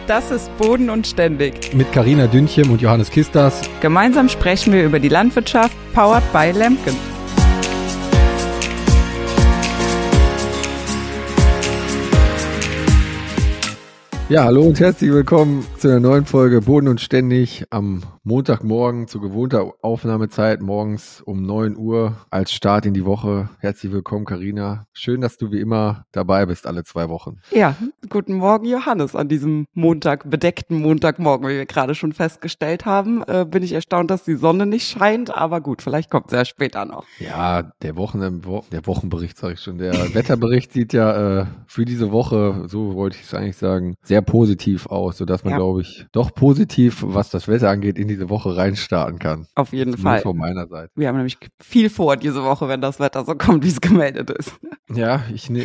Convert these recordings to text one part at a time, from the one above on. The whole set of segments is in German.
Das ist Boden und Ständig. Mit Carina Dünchem und Johannes Kistas. Gemeinsam sprechen wir über die Landwirtschaft, powered by Lemken. Ja, hallo und herzlich willkommen zu einer neuen Folge Boden und Ständig am Montagmorgen zu gewohnter Aufnahmezeit, morgens um 9 Uhr als Start in die Woche. Herzlich willkommen, Carina. Schön, dass du wie immer dabei bist, alle 2 Wochen. Ja, guten Morgen, Johannes. An diesem bedeckten Montagmorgen, wie wir gerade schon festgestellt haben, bin ich erstaunt, dass die Sonne nicht scheint. Aber gut, vielleicht kommt es ja später noch. Ja, der Wochenbericht, sage ich schon. Der Wetterbericht sieht ja für diese Woche, so wollte ich es eigentlich sagen, sehr positiv aus, sodass man, glaube ich, doch positiv, was das Wetter angeht, in diese Woche reinstarten kann. Auf jeden Fall. Von meiner Seite. Wir haben nämlich viel vor diese Woche, wenn das Wetter so kommt, wie es gemeldet ist. Ja,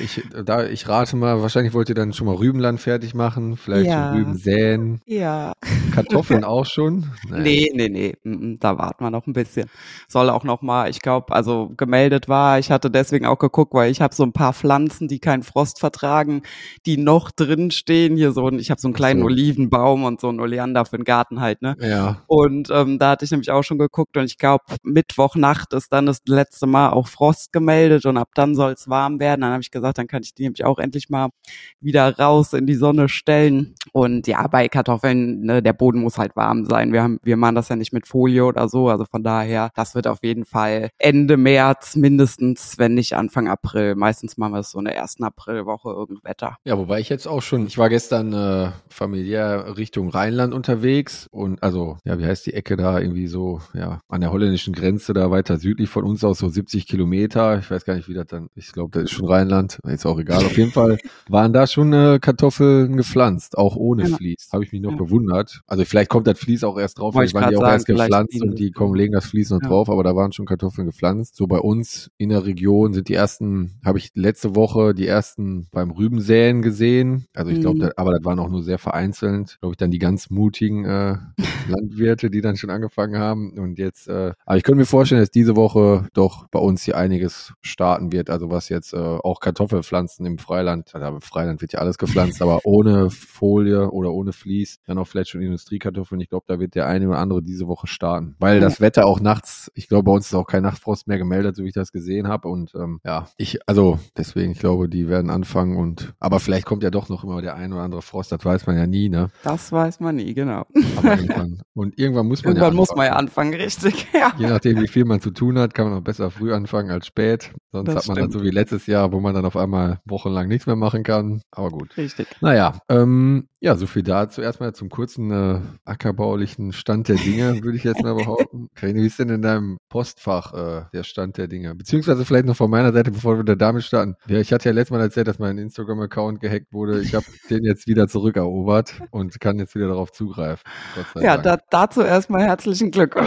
ich rate mal, wahrscheinlich wollt ihr dann schon mal Rübenland fertig machen, vielleicht schon Rüben säen. Ja. Kartoffeln auch schon? Nee. Da warten wir noch ein bisschen. Soll auch noch mal, ich glaube, also gemeldet war, ich hatte deswegen auch geguckt, weil ich habe so ein paar Pflanzen, die keinen Frost vertragen, die noch drin stehen. Ich habe so einen kleinen Olivenbaum und so einen Oleander für den Garten halt, ne? Ja. Und da hatte ich nämlich auch schon geguckt und ich glaube, Mittwochnacht ist dann das letzte Mal auch Frost gemeldet und ab dann soll es warm werden. Dann habe ich gesagt, dann kann ich die nämlich auch endlich mal wieder raus in die Sonne stellen. Und ja, bei Kartoffeln, ne, der Boden muss halt warm sein. Wir machen das ja nicht mit Folie oder so, also von daher, das wird auf jeden Fall Ende März mindestens, wenn nicht Anfang April. Meistens machen wir es so in der ersten Aprilwoche irgendein Wetter. Ja, wobei ich war gestern familiär Richtung Rheinland unterwegs und also, ja, wie heißt die Ecke da, irgendwie so, ja, an der holländischen Grenze da weiter südlich von uns aus, so 70 Kilometer. Ich weiß gar nicht, wie das dann, ich glaube, das ist schon Rheinland, ist auch egal. Auf jeden Fall waren da schon Kartoffeln gepflanzt, auch ohne Vlies. Habe ich mich noch gewundert. Also vielleicht kommt das Vlies auch erst drauf, vielleicht waren die auch erst gepflanzt und die legen das Vlies noch drauf, aber da waren schon Kartoffeln gepflanzt. So bei uns in der Region sind habe ich letzte Woche die ersten beim Rübensäen gesehen. Also ich glaube, aber das waren auch nur sehr vereinzelt. Glaube ich dann die ganz mutigen Landwirte, die dann schon angefangen haben. Und jetzt, aber ich könnte mir vorstellen, dass diese Woche doch bei uns hier einiges starten wird. Also was jetzt auch Kartoffelpflanzen im Freiland, also im Freiland wird ja alles gepflanzt, aber ohne Folie oder ohne Vlies, dann auch vielleicht schon Industriekartoffeln. Ich glaube, da wird der eine oder andere diese Woche starten. Weil das Wetter auch nachts, ich glaube, bei uns ist auch kein Nachtfrost mehr gemeldet, so wie ich das gesehen habe. Und deswegen, ich glaube, die werden anfangen aber vielleicht kommt ja doch noch immer der ein oder andere Frost, das weiß man ja nie, ne? Das weiß man nie, genau. Aber irgendwann muss man anfangen, richtig, ja. Je nachdem, wie viel man zu tun hat, kann man auch besser früh anfangen als spät. Sonst hat man dann so wie letztes Jahr, wo man dann auf einmal wochenlang nichts mehr machen kann. Aber gut. Richtig. Naja, so viel dazu. Erstmal zum kurzen ackerbaulichen Stand der Dinge, würde ich jetzt mal behaupten. Carina, wie ist denn in deinem Postfach der Stand der Dinge? Beziehungsweise vielleicht noch von meiner Seite, bevor wir damit starten. Ja, ich hatte ja letztes Mal erzählt, dass mein Instagram-Account gehackt wurde. Ich habe den jetzt wieder zurückerobert und kann jetzt wieder darauf zugreifen. Gott sei Dank. Dazu erstmal herzlichen Glückwunsch.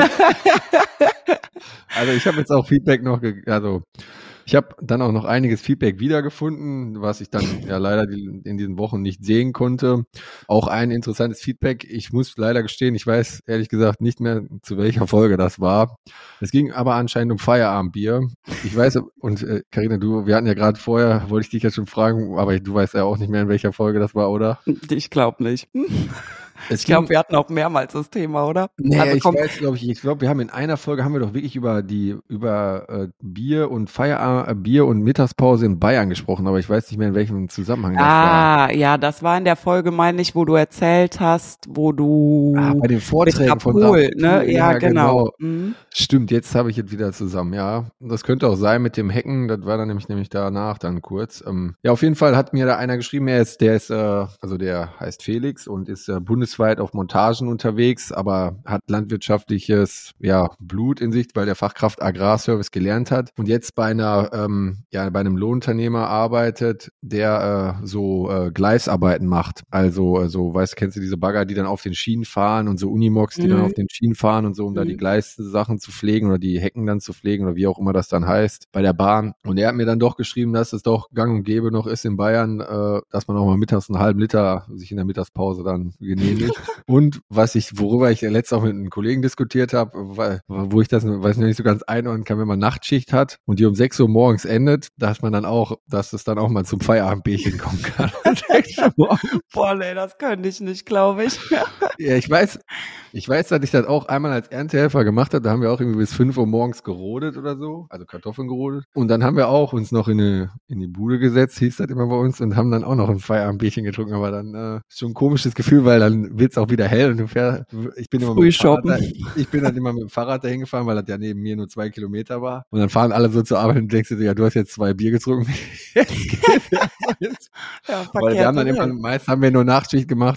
Also ich habe jetzt auch Feedback ich habe dann auch noch einiges Feedback wiedergefunden, was ich dann ja leider in diesen Wochen nicht sehen konnte. Auch ein interessantes Feedback. Ich muss leider gestehen, ich weiß ehrlich gesagt nicht mehr, zu welcher Folge das war. Es ging aber anscheinend um Feierabendbier. Ich weiß, und Carina, wir hatten ja gerade vorher, wollte ich dich ja schon fragen, aber du weißt ja auch nicht mehr, in welcher Folge das war, oder? Ich glaube nicht. Ich glaube, wir hatten auch mehrmals das Thema, oder? Nee, ich glaube, wir haben in einer Folge doch wirklich über Bier und Mittagspause in Bayern gesprochen, aber ich weiß nicht mehr, in welchem Zusammenhang das war. Ja, das war in der Folge, meine ich, wo du erzählt hast, wo du bei den Vorträgen von ne? Ja, genau. Stimmt, jetzt habe ich es wieder zusammen, ja. Das könnte auch sein mit dem Hacken, das war dann nämlich danach dann kurz. Ja, auf jeden Fall hat mir da einer geschrieben, der heißt Felix und ist bundesweit auf Montagen unterwegs, aber hat landwirtschaftliches Blut in sich, weil der Fachkraft Agrarservice gelernt hat und jetzt bei bei einem Lohnunternehmer arbeitet, der Gleisarbeiten macht. Also kennst du diese Bagger, die dann auf den Schienen fahren und so Unimogs, die dann auf den Schienen fahren und so, um da die Gleissachen zu pflegen oder die Hecken dann zu pflegen oder wie auch immer das dann heißt bei der Bahn. Und er hat mir dann doch geschrieben, dass es doch gang und gäbe noch ist in Bayern, dass man auch mal mittags einen halben Liter sich in der Mittagspause dann genehmigt. natürlich. Und worüber ich letztens auch mit einem Kollegen diskutiert habe, wo ich das, weiß nicht so ganz einordnen kann, wenn man Nachtschicht hat und die um 6 Uhr morgens endet, dass es dann auch mal zum Feierabendbierchen kommen kann. Boah, nee, das könnte ich nicht, glaube ich. Ja, ich weiß, dass ich das auch einmal als Erntehelfer gemacht habe. Da haben wir auch irgendwie bis 5 Uhr morgens gerodet oder so, also Kartoffeln gerodet. Und dann haben wir auch uns noch in die Bude gesetzt, hieß das immer bei uns, und haben dann auch noch ein Feierabendbierchen getrunken. Aber dann schon ein komisches Gefühl, weil dann wird's auch wieder hell und ich bin immer mit dem Fahrrad dahin gefahren, weil das ja neben mir nur 2 Kilometer war. Und dann fahren alle so zur Arbeit und denkst du, ja, du hast jetzt 2 Bier getrunken. Weil wir haben dann meist haben wir nur Nachtschicht gemacht,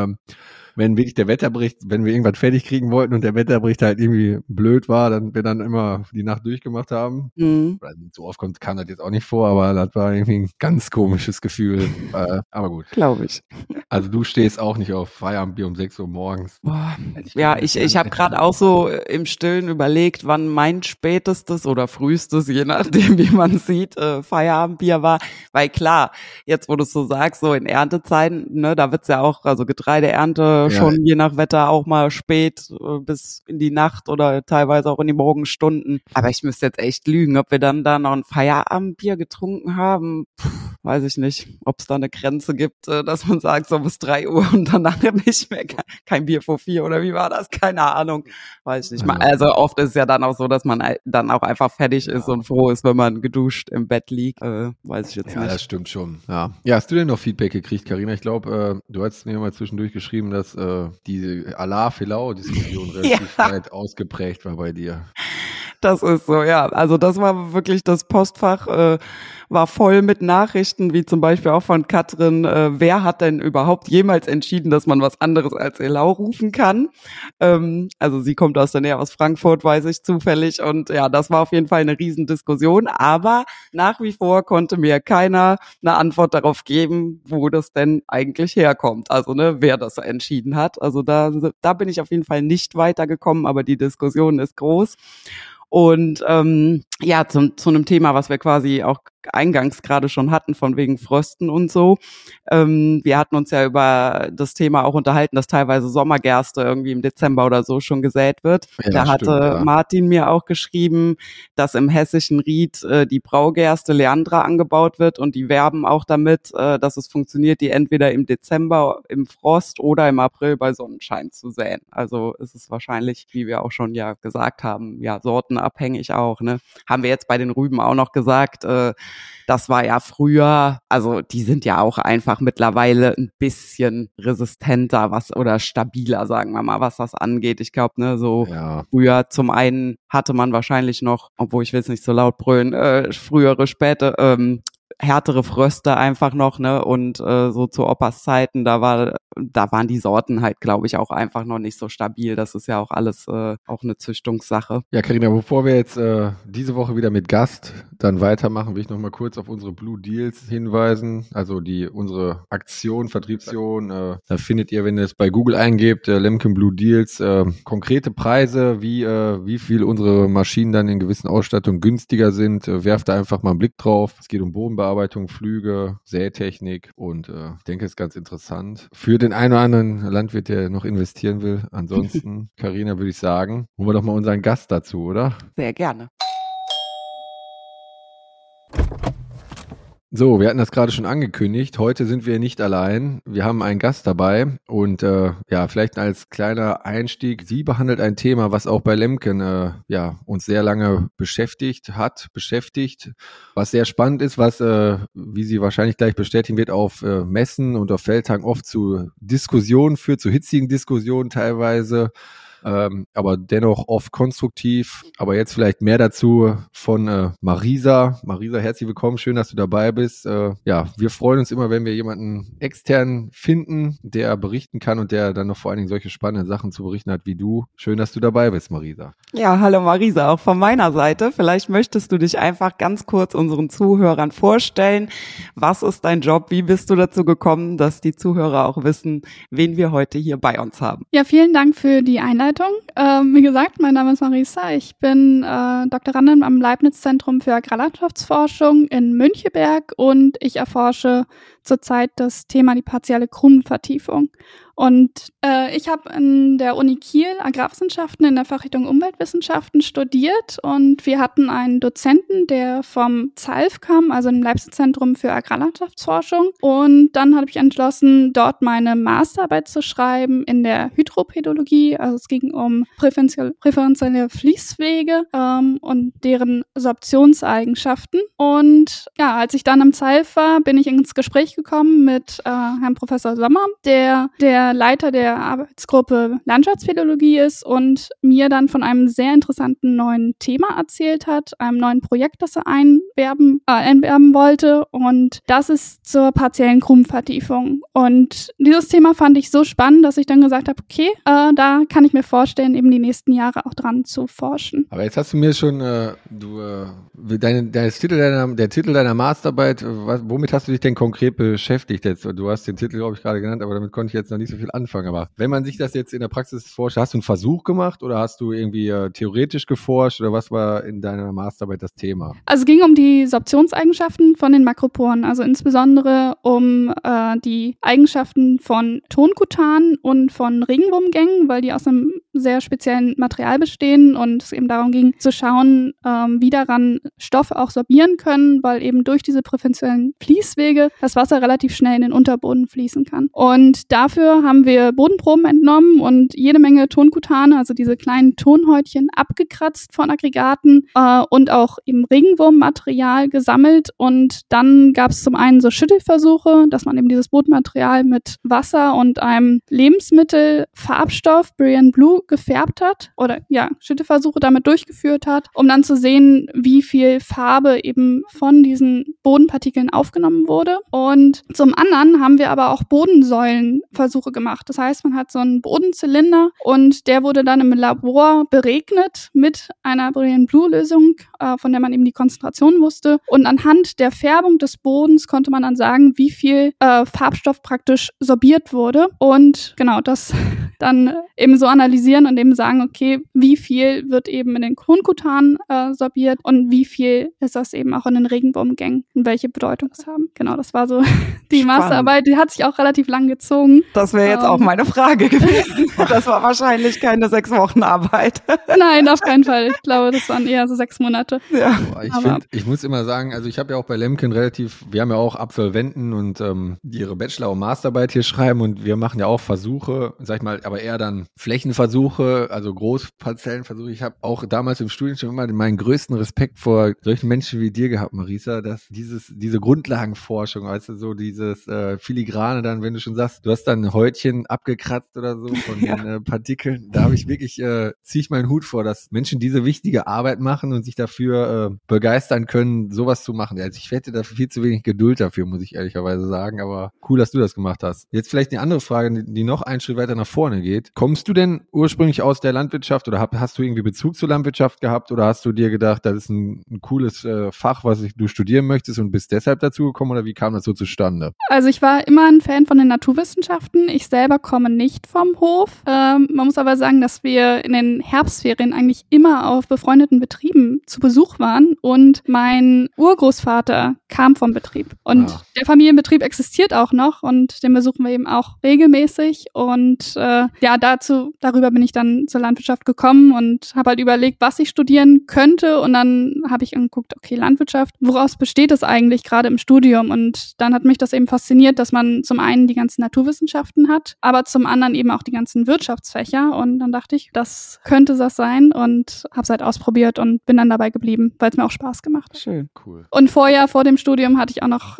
wenn wirklich der Wetterbericht, wenn wir irgendwas fertig kriegen wollten und der Wetterbericht halt irgendwie blöd war, dann wir dann immer die Nacht durchgemacht haben. Mhm. So oft kam das jetzt auch nicht vor, aber das war irgendwie ein ganz komisches Gefühl. Aber gut. Glaube ich. Also du stehst auch nicht auf Feierabendbier um 6 Uhr morgens. Boah. Ja, ich habe gerade auch so im Stillen überlegt, wann mein spätestes oder frühestes, je nachdem wie man sieht, Feierabendbier war. Weil klar, jetzt wo du es so sagst, so in Erntezeiten, ne, da wird's ja auch, also Getreideernte schon je nach Wetter auch mal spät bis in die Nacht oder teilweise auch in die Morgenstunden. Aber ich müsste jetzt echt lügen, ob wir dann da noch ein Feierabendbier getrunken haben. Weiß ich nicht, ob es da eine Grenze gibt, dass man sagt, so bis 3 Uhr und danach nicht mehr, kein Bier vor 4 oder wie war das? Keine Ahnung, weiß ich nicht. Also oft ist es ja dann auch so, dass man dann auch einfach fertig ist und froh ist, wenn man geduscht im Bett liegt. Weiß ich jetzt nicht. Ja, das stimmt schon. Ja, hast du denn noch Feedback gekriegt, Carina? Ich glaube, du hast mir mal zwischendurch geschrieben, dass diese Allah-Filau-Diskussion relativ weit ausgeprägt war bei dir. Das ist so, ja. Also das war wirklich, das Postfach war voll mit Nachrichten, wie zum Beispiel auch von Katrin, wer hat denn überhaupt jemals entschieden, dass man was anderes als Elau rufen kann? Also sie kommt aus der Nähe aus Frankfurt, weiß ich zufällig. Und ja, das war auf jeden Fall eine Riesendiskussion. Aber nach wie vor konnte mir keiner eine Antwort darauf geben, wo das denn eigentlich herkommt. Also ne, wer das entschieden hat. Also da bin ich auf jeden Fall nicht weitergekommen, aber die Diskussion ist groß. Und ja, zu einem Thema, was wir quasi auch eingangs gerade schon hatten, von wegen Frösten und so. Wir hatten uns ja über das Thema auch unterhalten, dass teilweise Sommergerste irgendwie im Dezember oder so schon gesät wird. Ja, da hatte Martin mir auch geschrieben, dass im hessischen Ried die Braugerste Leandra angebaut wird und die werben auch damit, dass es funktioniert, die entweder im Dezember im Frost oder im April bei Sonnenschein zu säen. Also ist es wahrscheinlich, wie wir auch schon ja gesagt haben, ja sortenabhängig auch. Ne? Haben wir jetzt bei den Rüben auch noch gesagt, das war ja früher, also die sind ja auch einfach mittlerweile ein bisschen resistenter oder stabiler, sagen wir mal, was das angeht. Ich glaube, ne, so früher zum einen hatte man wahrscheinlich noch, obwohl ich will es nicht so laut brüllen, härtere Fröste einfach noch, ne, und so zu Opas Zeiten, da waren die Sorten halt, glaube ich, auch einfach noch nicht so stabil. Das ist ja auch alles auch eine Züchtungssache. Ja, Carina, bevor wir jetzt diese Woche wieder mit Gast dann weitermachen, will ich noch mal kurz auf unsere Blue Deals hinweisen. Also unsere Aktion, Vertriebsaktion, da findet ihr, wenn ihr es bei Google eingebt, Lemken Blue Deals, konkrete Preise, wie viel unsere Maschinen dann in gewissen Ausstattungen günstiger sind. Werft da einfach mal einen Blick drauf. Es geht um Bodenbearbeitung, Flüge, Sätechnik und ich denke, es ist ganz interessant. Für den einen oder anderen Landwirt, der noch investieren will. Ansonsten, Carina, würde ich sagen, holen wir doch mal unseren Gast dazu, oder? Sehr gerne. So, wir hatten das gerade schon angekündigt. Heute sind wir nicht allein. Wir haben einen Gast dabei und vielleicht als kleiner Einstieg. Sie behandelt ein Thema, was auch bei Lemken uns sehr lange beschäftigt, was sehr spannend ist, was, wie sie wahrscheinlich gleich bestätigen wird, auf Messen und auf Feldtagen oft zu Diskussionen führt, zu hitzigen Diskussionen teilweise. Aber dennoch oft konstruktiv. Aber jetzt vielleicht mehr dazu von Marisa. Marisa, herzlich willkommen, schön, dass du dabei bist. Wir freuen uns immer, wenn wir jemanden extern finden, der berichten kann und der dann noch vor allen Dingen solche spannenden Sachen zu berichten hat wie du. Schön, dass du dabei bist, Marisa. Ja, hallo Marisa, auch von meiner Seite. Vielleicht möchtest du dich einfach ganz kurz unseren Zuhörern vorstellen. Was ist dein Job? Wie bist du dazu gekommen, dass die Zuhörer auch wissen, wen wir heute hier bei uns haben? Ja, vielen Dank für die Einleitung. Wie gesagt, mein Name ist Marisa. Ich bin Doktorandin am Leibniz-Zentrum für Agrarlandschaftsforschung in Müncheberg und ich erforsche zurzeit das Thema die partielle Krummvertiefung. Und ich habe an der Uni Kiel Agrarwissenschaften in der Fachrichtung Umweltwissenschaften studiert und wir hatten einen Dozenten, der vom ZALF kam, also dem Leibniz-Zentrum für Agrarlandschaftsforschung. Und dann habe ich entschlossen, dort meine Masterarbeit zu schreiben in der Hydropädologie. Also es ging um präferentielle Fließwege und deren Sorptionseigenschaften. Und ja, als ich dann am ZALF war, bin ich ins Gespräch gekommen mit Herrn Professor Sommer, der Leiter der Arbeitsgruppe Landschaftspädologie ist und mir dann von einem sehr interessanten neuen Thema erzählt hat, einem neuen Projekt, das er einwerben wollte. Und das ist zur partiellen Krummvertiefung. Und dieses Thema fand ich so spannend, dass ich dann gesagt habe, okay, da kann ich mir vorstellen, eben die nächsten Jahre auch dran zu forschen. Aber jetzt hast du mir schon, der Titel deiner Masterarbeit, womit hast du dich denn konkret beschäftigt jetzt? Du hast den Titel, glaube ich, gerade genannt, aber damit konnte ich jetzt noch nicht so viel anfangen. Aber wenn man sich das jetzt in der Praxis forscht, hast du einen Versuch gemacht oder hast du irgendwie theoretisch geforscht oder was war in deiner Masterarbeit das Thema? Also es ging um die Sorptionseigenschaften von den Makroporen, also insbesondere um die Eigenschaften von Tonkutanen und von Regenwurmgängen, weil die aus einem sehr speziellen Material bestehen und es eben darum ging zu schauen, wie daran Stoffe auch sorbieren können, weil eben durch diese präferentiellen Fließwege das Wasser relativ schnell in den Unterboden fließen kann. Und dafür haben wir Bodenproben entnommen und jede Menge Tonkutane, also diese kleinen Tonhäutchen, abgekratzt von Aggregaten und auch eben Regenwurmmaterial gesammelt. Und dann gab es zum einen so Schüttelversuche, dass man eben dieses Bodenmaterial mit Wasser und einem Lebensmittelfarbstoff, Brilliant Blue, gefärbt hat oder ja, Schüttelversuche damit durchgeführt hat, um dann zu sehen, wie viel Farbe eben von diesen Bodenpartikeln aufgenommen wurde. Und zum anderen haben wir aber auch Bodensäulenversuche gemacht. Das heißt, man hat so einen Bodenzylinder und der wurde dann im Labor beregnet mit einer Brilliant Blue Lösung, von der man eben die Konzentration wusste. Und anhand der Färbung des Bodens konnte man dann sagen, wie viel Farbstoff praktisch sorbiert wurde. Und genau das dann eben so analysieren und eben sagen, okay, wie viel wird eben in den Tonkutanen sorbiert und wie viel ist das eben auch in den Regenwurmgängen und welche Bedeutung es haben. Genau, das war so die Spannend. Masterarbeit, die hat sich auch relativ lang gezogen. Das wäre jetzt auch meine Frage gewesen. Das war wahrscheinlich keine 6 Wochen Arbeit. Nein, auf keinen Fall. Ich glaube, das waren eher so 6 Monate. Ja. Ich muss immer sagen, also ich habe ja auch bei Lemken wir haben ja auch Absolventen und die ihre Bachelor- und Masterarbeit hier schreiben und wir machen ja auch Versuche, sag ich mal, aber eher dann Flächenversuche, also Großparzellenversuche. Ich habe auch damals im Studium schon immer meinen größten Respekt vor solchen Menschen wie dir gehabt, Marisa, dass diese Grundlagenforschung, weißt du, so dieses Filigrane dann, wenn du schon sagst, du hast dann ein Häutchen abgekratzt oder so von den Partikeln, da habe ich wirklich, ziehe ich meinen Hut vor, dass Menschen diese wichtige Arbeit machen und sich dafür begeistern können, sowas zu machen. Also ich hätte da viel zu wenig Geduld dafür, muss ich ehrlicherweise sagen, aber cool, dass du das gemacht hast. Jetzt vielleicht eine andere Frage, die noch einen Schritt weiter nach vorne geht. Kommst du denn ursprünglich aus der Landwirtschaft oder hast du irgendwie Bezug zur Landwirtschaft gehabt oder hast du dir gedacht, das ist ein cooles Fach, was du studieren möchtest und bist deshalb dazu gekommen oder wie kam das so zustande? Also ich war immer ein Fan von den Naturwissenschaften. Ich selber komme nicht vom Hof. Man muss aber sagen, dass wir in den Herbstferien eigentlich immer auf befreundeten Betrieben zu Besuch waren und mein Urgroßvater kam vom Betrieb und der Familienbetrieb existiert auch noch und den besuchen wir eben auch regelmäßig und darüber bin ich dann zur Landwirtschaft gekommen und habe halt überlegt, was ich studieren könnte und dann habe ich angeguckt, okay, Landwirtschaft, woraus besteht das eigentlich gerade im Studium? Und dann hat mich das eben fasziniert, dass man zum einen die ganzen Naturwissenschaften hat, aber zum anderen eben auch die ganzen Wirtschaftsfächer und dann dachte ich, das könnte das sein und habe es halt ausprobiert und bin dann dabei geblieben, weil es mir auch Spaß gemacht hat. Schön. Cool. Und vor dem Studium hatte ich auch noch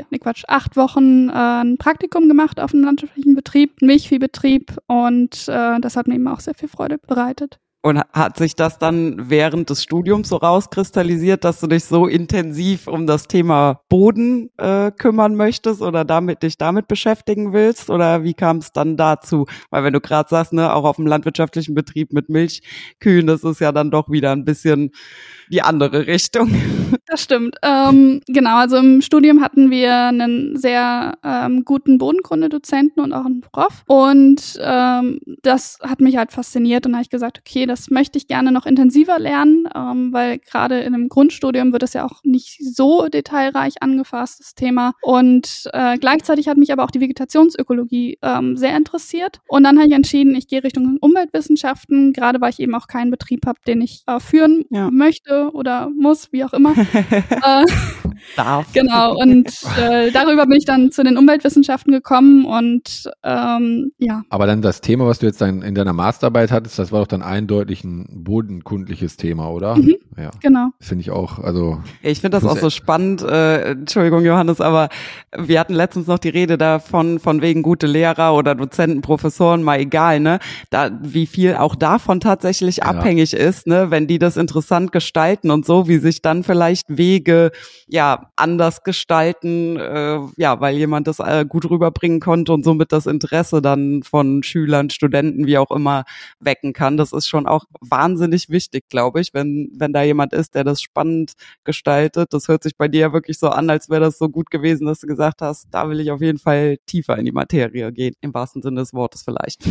8 Wochen ein Praktikum gemacht auf einem landwirtschaftlichen Betrieb, einen Milchviehbetrieb und das hat mir eben auch sehr viel Freude bereitet. Und hat sich das dann während des Studiums so rauskristallisiert, dass du dich so intensiv um das Thema Boden kümmern möchtest oder dich damit beschäftigen willst? Oder wie kam es dann dazu? Weil wenn du gerade sagst, ne, auch auf dem landwirtschaftlichen Betrieb mit Milchkühen, das ist ja dann doch wieder ein bisschen die andere Richtung. Das stimmt. Genau, also im Studium hatten wir einen sehr guten Bodenkundedozenten und auch einen Prof. Und das hat mich halt fasziniert und da habe ich gesagt, okay, das möchte ich gerne noch intensiver lernen, weil gerade in einem Grundstudium wird es ja auch nicht so detailreich angefasst, das Thema. Und gleichzeitig hat mich aber auch die Vegetationsökologie sehr interessiert. Und dann habe ich entschieden, ich gehe Richtung Umweltwissenschaften, gerade weil ich eben auch keinen Betrieb habe, den ich führen möchte oder muss, wie auch immer. Darf. Genau, und darüber bin ich dann zu den Umweltwissenschaften gekommen und Aber dann das Thema, was du jetzt in deiner Masterarbeit hattest, das war doch dann eindeutig ein bodenkundliches Thema, oder? Mhm, ja. Genau. Finde ich auch, also. Ich finde das auch so spannend, Entschuldigung Johannes, aber wir hatten letztens noch die Rede davon, von wegen gute Lehrer oder Dozenten, Professoren, mal egal, ne, da, wie viel auch davon tatsächlich abhängig ist, ne, wenn die das interessant gestalten und so, wie sich dann vielleicht Wege, anders gestalten, weil jemand das gut rüberbringen konnte und somit das Interesse dann von Schülern, Studenten, wie auch immer, wecken kann. Das ist schon auch wahnsinnig wichtig, glaube ich, wenn da jemand ist, der das spannend gestaltet. Das hört sich bei dir ja wirklich so an, als wäre das so gut gewesen, dass du gesagt hast, da will ich auf jeden Fall tiefer in die Materie gehen, im wahrsten Sinne des Wortes vielleicht.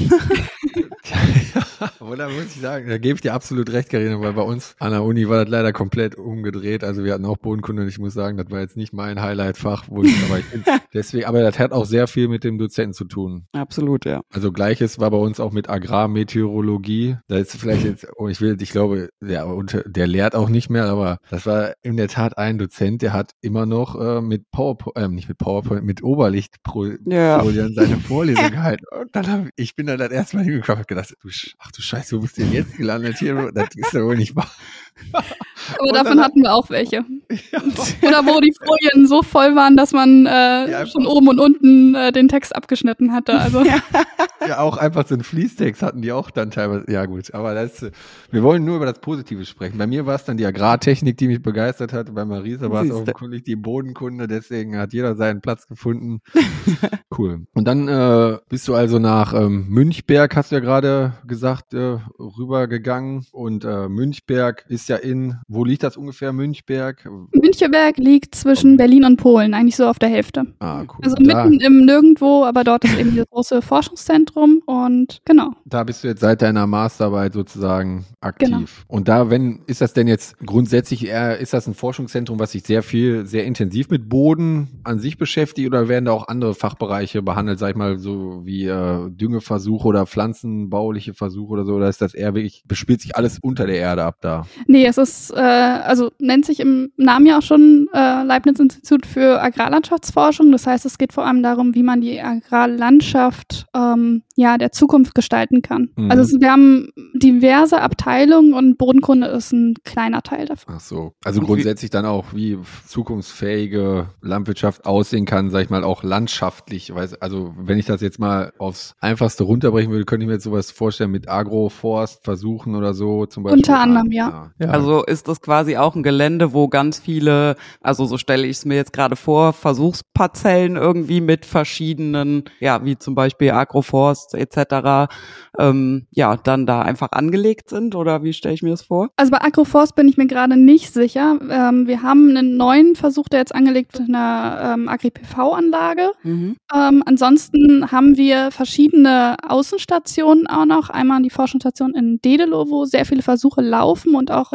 Aber da muss ich sagen, da gebe ich dir absolut recht, Carina, weil bei uns an der Uni war das leider komplett umgedreht. Also wir hatten auch Bodenkunde und ich muss sagen, das war jetzt nicht mein Highlight-Fach, aber das hat auch sehr viel mit dem Dozenten zu tun. Absolut, ja. Also Gleiches war bei uns auch mit Agrarmeteorologie. Da ist vielleicht jetzt, ich glaube, der lehrt auch nicht mehr, aber das war in der Tat ein Dozent, der hat immer noch mit Oberlichtfolien seine Vorlesung gehalten. Und ich bin dann das erste Mal hingekommen und gedacht, du Scheiße, wo bist du denn jetzt gelandet hier? Das ist ja wohl nicht wahr. Aber davon hatten wir auch welche. Ja. Oder wo die Folien so voll waren, dass man schon oben und unten den Text abgeschnitten hatte. Also. Ja, auch einfach so einen Fließtext hatten die auch dann teilweise. Ja gut, aber wir wollen nur über das Positive sprechen. Bei mir war es dann die Agrartechnik, die mich begeistert hat. Bei Marisa war es offenkundig die Bodenkunde, deswegen hat jeder seinen Platz gefunden. Cool. Und dann bist du also nach Münchberg, hast du ja gerade gesagt, rübergegangen. Und Münchberg ist ja wo liegt das ungefähr, Münchberg? Münchberg liegt zwischen Berlin und Polen, eigentlich so auf der Hälfte. Ah, cool. Also mitten im Nirgendwo, aber dort ist eben das große Forschungszentrum und genau. Da bist du jetzt seit deiner Masterarbeit sozusagen aktiv. Genau. Und ist das denn jetzt grundsätzlich ist das ein Forschungszentrum, was sich sehr intensiv mit Boden an sich beschäftigt oder werden da auch andere Fachbereiche behandelt, sag ich mal, so wie Düngeversuche oder pflanzenbauliche Versuche oder so, oder ist das eher wirklich, bespielt sich alles unter der Erde ab da? Nee, es ist, nennt sich im Namen ja auch schon Leibniz-Institut für Agrarlandschaftsforschung. Das heißt, es geht vor allem darum, wie man die Agrarlandschaft der Zukunft gestalten kann. Mhm. Also wir haben diverse Abteilungen und Bodenkunde ist ein kleiner Teil davon. Ach so. Also grundsätzlich dann auch, wie zukunftsfähige Landwirtschaft aussehen kann, sag ich mal, auch landschaftlich. Also wenn ich das jetzt mal aufs Einfachste runterbrechen würde, könnte ich mir jetzt sowas vorstellen mit Agroforstversuchen oder so zum Beispiel. Unter anderem, ja. Also ist das quasi auch ein Gelände, wo ganz viele, also so stelle ich es mir jetzt gerade vor, Versuchsparzellen irgendwie mit verschiedenen, wie zum Beispiel Agroforst etc., dann da einfach angelegt sind, oder wie stelle ich mir das vor? Also bei Agroforst bin ich mir gerade nicht sicher. Wir haben einen neuen Versuch, der jetzt angelegt wird, in einer Agri-PV-Anlage. Mhm. Ansonsten haben wir verschiedene Außenstationen auch noch. Einmal die Forschungsstation in Dedelow, wo sehr viele Versuche laufen und auch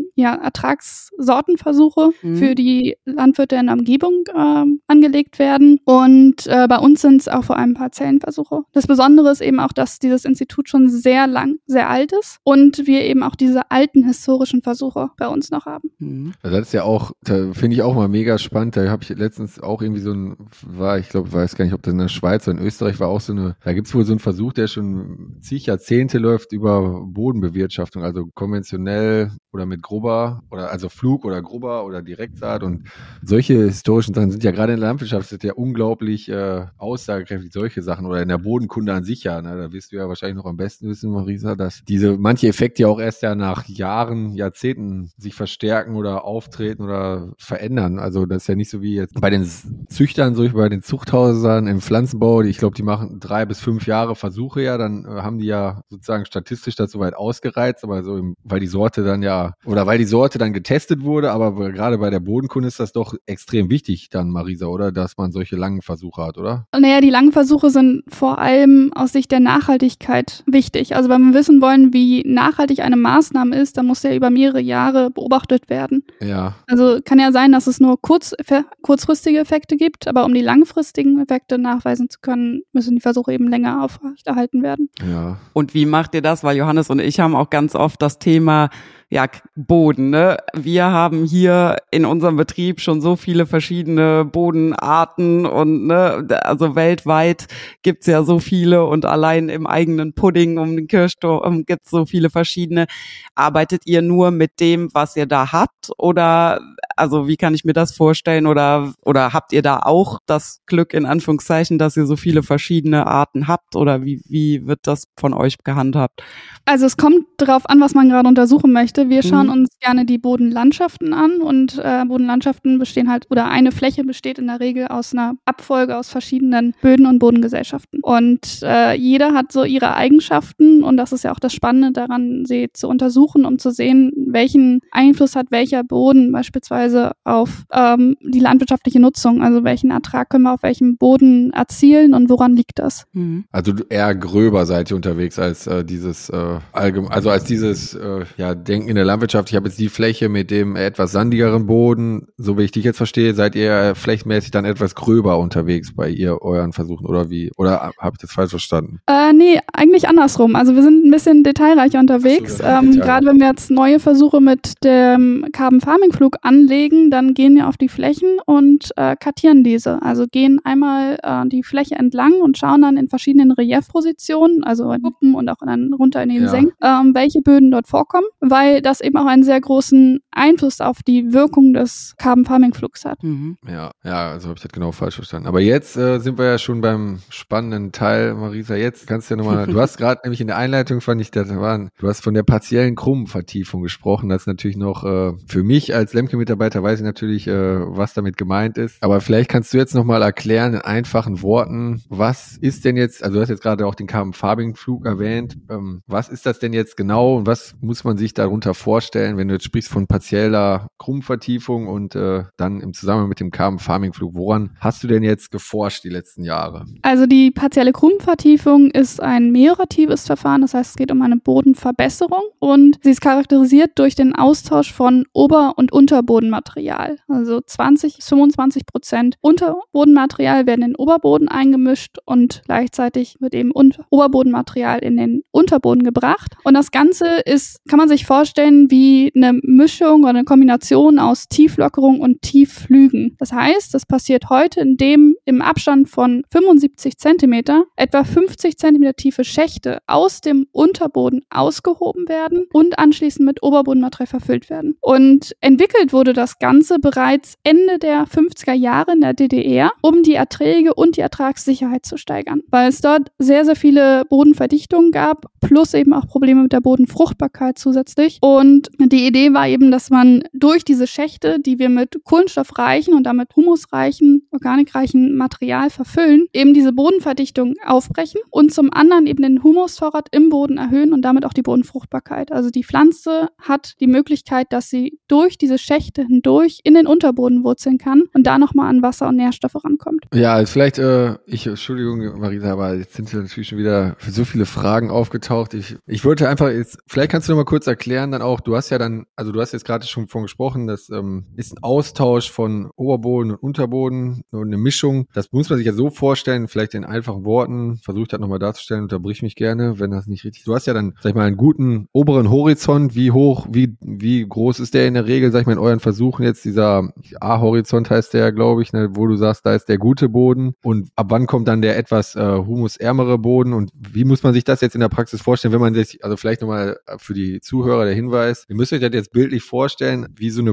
Ertragssortenversuche für die Landwirte in der Umgebung angelegt werden. Und bei uns sind es auch vor allem Parzellenversuche. Das Besondere ist eben auch, dass dieses Institut schon sehr alt ist und wir eben auch diese alten historischen Versuche bei uns noch haben. Also das ist ja auch, da finde ich auch mal mega spannend. Da habe ich letztens auch irgendwie ich weiß gar nicht, ob das in der Schweiz oder in Österreich war, auch da gibt es wohl so einen Versuch, der schon zig Jahrzehnte läuft über Bodenbewirtschaftung, also konventionell oder mit Grubber oder also Flug oder Grubber oder Direktsaat, und solche historischen Sachen sind ja gerade in der Landwirtschaft ja unglaublich aussagekräftig, solche Sachen, oder in der Bodenkunde an sich ja, ne? Da wirst du ja wahrscheinlich noch am besten wissen, Marisa, dass manche Effekte ja auch erst nach Jahren, Jahrzehnten sich verstärken oder auftreten oder verändern. Also das ist ja nicht so wie jetzt bei den Züchtern, so bei den Zuchthäusern im Pflanzenbau, ich glaube, die machen 3 bis 5 Jahre Versuche dann haben die ja sozusagen statistisch das soweit ausgereizt, aber weil die Sorte dann getestet wurde, aber gerade bei der Bodenkunde ist das doch extrem wichtig dann, Marisa, oder? Dass man solche langen Versuche hat, oder? Naja, die langen Versuche sind vor allem aus Sicht der Nachhaltigkeit wichtig. Also wenn wir wissen wollen, wie nachhaltig eine Maßnahme ist, dann muss ja über mehrere Jahre beobachtet werden. Ja. Also kann ja sein, dass es nur kurzfristige Effekte gibt, aber um die langfristigen Effekte nachweisen zu können, müssen die Versuche eben länger aufrechterhalten werden. Ja. Und wie macht ihr das? Weil Johannes und ich haben auch ganz oft das Thema Boden, ne? Wir haben hier in unserem Betrieb schon so viele verschiedene Bodenarten und ne, also weltweit gibt's ja so viele und allein im eigenen Pudding um den Kirschturm gibt's so viele verschiedene. Arbeitet ihr nur mit dem, was ihr da habt oder also wie kann ich mir das vorstellen oder habt ihr da auch das Glück in Anführungszeichen, dass ihr so viele verschiedene Arten habt oder wie wird das von euch gehandhabt? Also es kommt darauf an, was man gerade untersuchen möchte. Wir schauen uns gerne die Bodenlandschaften an und Bodenlandschaften bestehen halt, oder eine Fläche besteht in der Regel aus einer Abfolge aus verschiedenen Böden und Bodengesellschaften. Und jeder hat so ihre Eigenschaften und das ist ja auch das Spannende daran, sie zu untersuchen, um zu sehen, welchen Einfluss hat welcher Boden beispielsweise auf die landwirtschaftliche Nutzung. Also welchen Ertrag können wir auf welchem Boden erzielen und woran liegt das? Also eher gröber seid ihr unterwegs als dieses Denken in der Landwirtschaft. Ich habe jetzt die Fläche mit dem etwas sandigeren Boden. So wie ich dich jetzt verstehe, seid ihr flächenmäßig dann etwas gröber unterwegs bei euren Versuchen oder wie? Oder habe ich das falsch verstanden? Nee, eigentlich andersrum. Also wir sind ein bisschen detailreicher unterwegs. Gerade wenn wir jetzt neue Versuche mit dem Carbon Farming Flug anlegen, dann gehen wir auf die Flächen und kartieren diese. Also gehen einmal die Fläche entlang und schauen dann in verschiedenen Reliefpositionen, also in Kuppen und auch dann runter in den Senken, welche Böden dort vorkommen, weil das eben auch einen sehr großen Einfluss auf die Wirkung des Carbon Farming Flugs hat. Ja, also habe ich das genau falsch verstanden. Aber jetzt sind wir ja schon beim spannenden Teil, Marisa. Jetzt kannst du ja nochmal, du hast gerade nämlich in der Einleitung, fand ich, du hast von der partiellen Krummenvertiefung gesprochen. Das ist natürlich noch, für mich als Lemke-Mitarbeiter weiß ich natürlich, was damit gemeint ist. Aber vielleicht kannst du jetzt nochmal erklären in einfachen Worten, was ist denn jetzt, also du hast jetzt gerade auch den Carbon Farming Flug erwähnt, was ist das denn jetzt genau und was muss man sich darunter vorstellen, wenn du jetzt sprichst von partieller Krummenvertiefung und dann im Zusammenhang mit dem Carbon Farming Flug, woran hast du denn jetzt geforscht die letzten Jahre? Also die partielle Krummenvertiefung ist ein melioratives Verfahren, das heißt, es geht um eine Bodenverbesserung und sie ist charakterisiert durch den Austausch von Ober- und Unterbodenmaterial. Also 20-25% Unterbodenmaterial werden in den Oberboden eingemischt und gleichzeitig wird eben Oberbodenmaterial in den Unterboden gebracht. Und das Ganze kann man sich vorstellen wie eine Mischung oder eine Kombination aus Tieflockerung und Tiefflügen. Das heißt, das passiert heute, indem im Abstand von 75 Zentimeter etwa 50 Zentimeter tiefe Schächte aus dem Unterboden ausgehoben werden und anschließend mit Oberbodenmaterial verfüllt werden. Und entwickelt wurde das Ganze bereits Ende der 50er Jahre in der DDR, um die Erträge und die Ertragssicherheit zu steigern, weil es dort sehr, sehr viele Bodenverdichtungen gab, plus eben auch Probleme mit der Bodenfruchtbarkeit zusätzlich. Und die Idee war eben, dass man durch diese Schächte, die wir mit kohlenstoffreichen und damit humusreichen, organikreichen Material verfüllen, eben diese Bodenverdichtung aufbrechen und zum anderen eben den Humusvorrat im Boden erhöhen und damit auch die Bodenfruchtbarkeit. Also die Pflanze hat die Möglichkeit, dass sie durch diese Schächte hindurch in den Unterboden wurzeln kann und da nochmal an Wasser und Nährstoffe rankommt. Ja, also vielleicht, Entschuldigung, Marisa, aber jetzt sind ja natürlich schon wieder so viele Fragen aufgetaucht. Ich wollte einfach jetzt, vielleicht kannst du noch mal kurz erklären, dann auch, du hast jetzt gerade schon von gesprochen, das ist ein Austausch von Oberboden und Unterboden und eine Mischung. Das muss man sich ja so vorstellen, vielleicht in einfachen Worten, versuche ich das nochmal darzustellen, unterbrich mich gerne, wenn das nicht richtig ist. Du hast ja dann, sag ich mal, einen guten oberen Horizont, wie groß ist der in der Regel, sag ich mal, in euren Versuchen jetzt, dieser A-Horizont heißt der, glaube ich, ne, wo du sagst, da ist der gute Boden und ab wann kommt dann der etwas humusärmere Boden und wie muss man sich das jetzt in der Praxis vorstellen, wenn man sich, also vielleicht nochmal für die Zuhörer der Hinweis, ihr müsst euch das jetzt bildlich vorstellen, wie so ein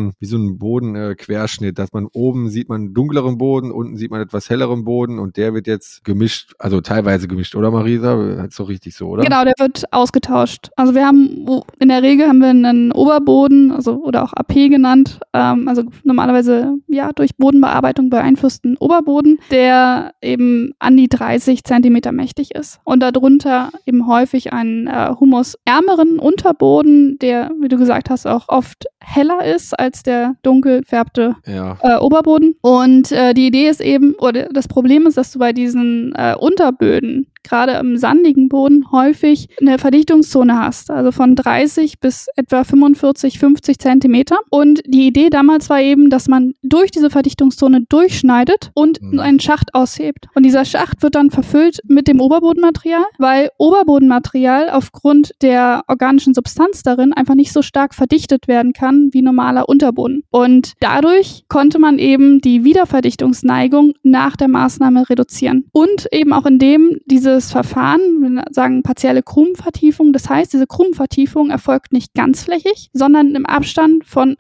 Bodenquerschnitt, dass man oben sieht man einen dunkleren Boden, unten sieht man etwas helleren Boden und der wird jetzt gemischt, also teilweise gemischt, oder Marisa? Ist doch richtig so, oder? Genau, der wird ausgetauscht. Also in der Regel haben wir einen Oberboden, also oder auch AP genannt, also normalerweise ja durch Bodenbearbeitung beeinflussten Oberboden, der eben an die 30 Zentimeter mächtig ist. Und darunter eben häufig einen humusärmeren Unterboden, der, wie du gesagt hast, auch oft heller ist als der dunkel gefärbte Oberboden. Und die Idee ist eben, oder das Problem ist, dass du bei diesen Unterböden, gerade im sandigen Boden, häufig eine Verdichtungszone hast, also von 30 bis etwa 45, 50 Zentimeter. Und die Idee damals war eben, dass man durch diese Verdichtungszone durchschneidet und einen Schacht aushebt. Und dieser Schacht wird dann verfüllt mit dem Oberbodenmaterial, weil Oberbodenmaterial aufgrund der organischen Substanz darin einfach nicht so stark verdichtet werden kann wie normaler Unterboden. Und dadurch konnte man eben die Wiederverdichtungsneigung nach der Maßnahme reduzieren. Und eben auch indem dieses Verfahren, wir sagen partielle Krumenvertiefung, das heißt, diese Krumenvertiefung erfolgt nicht ganzflächig, sondern im Abstand von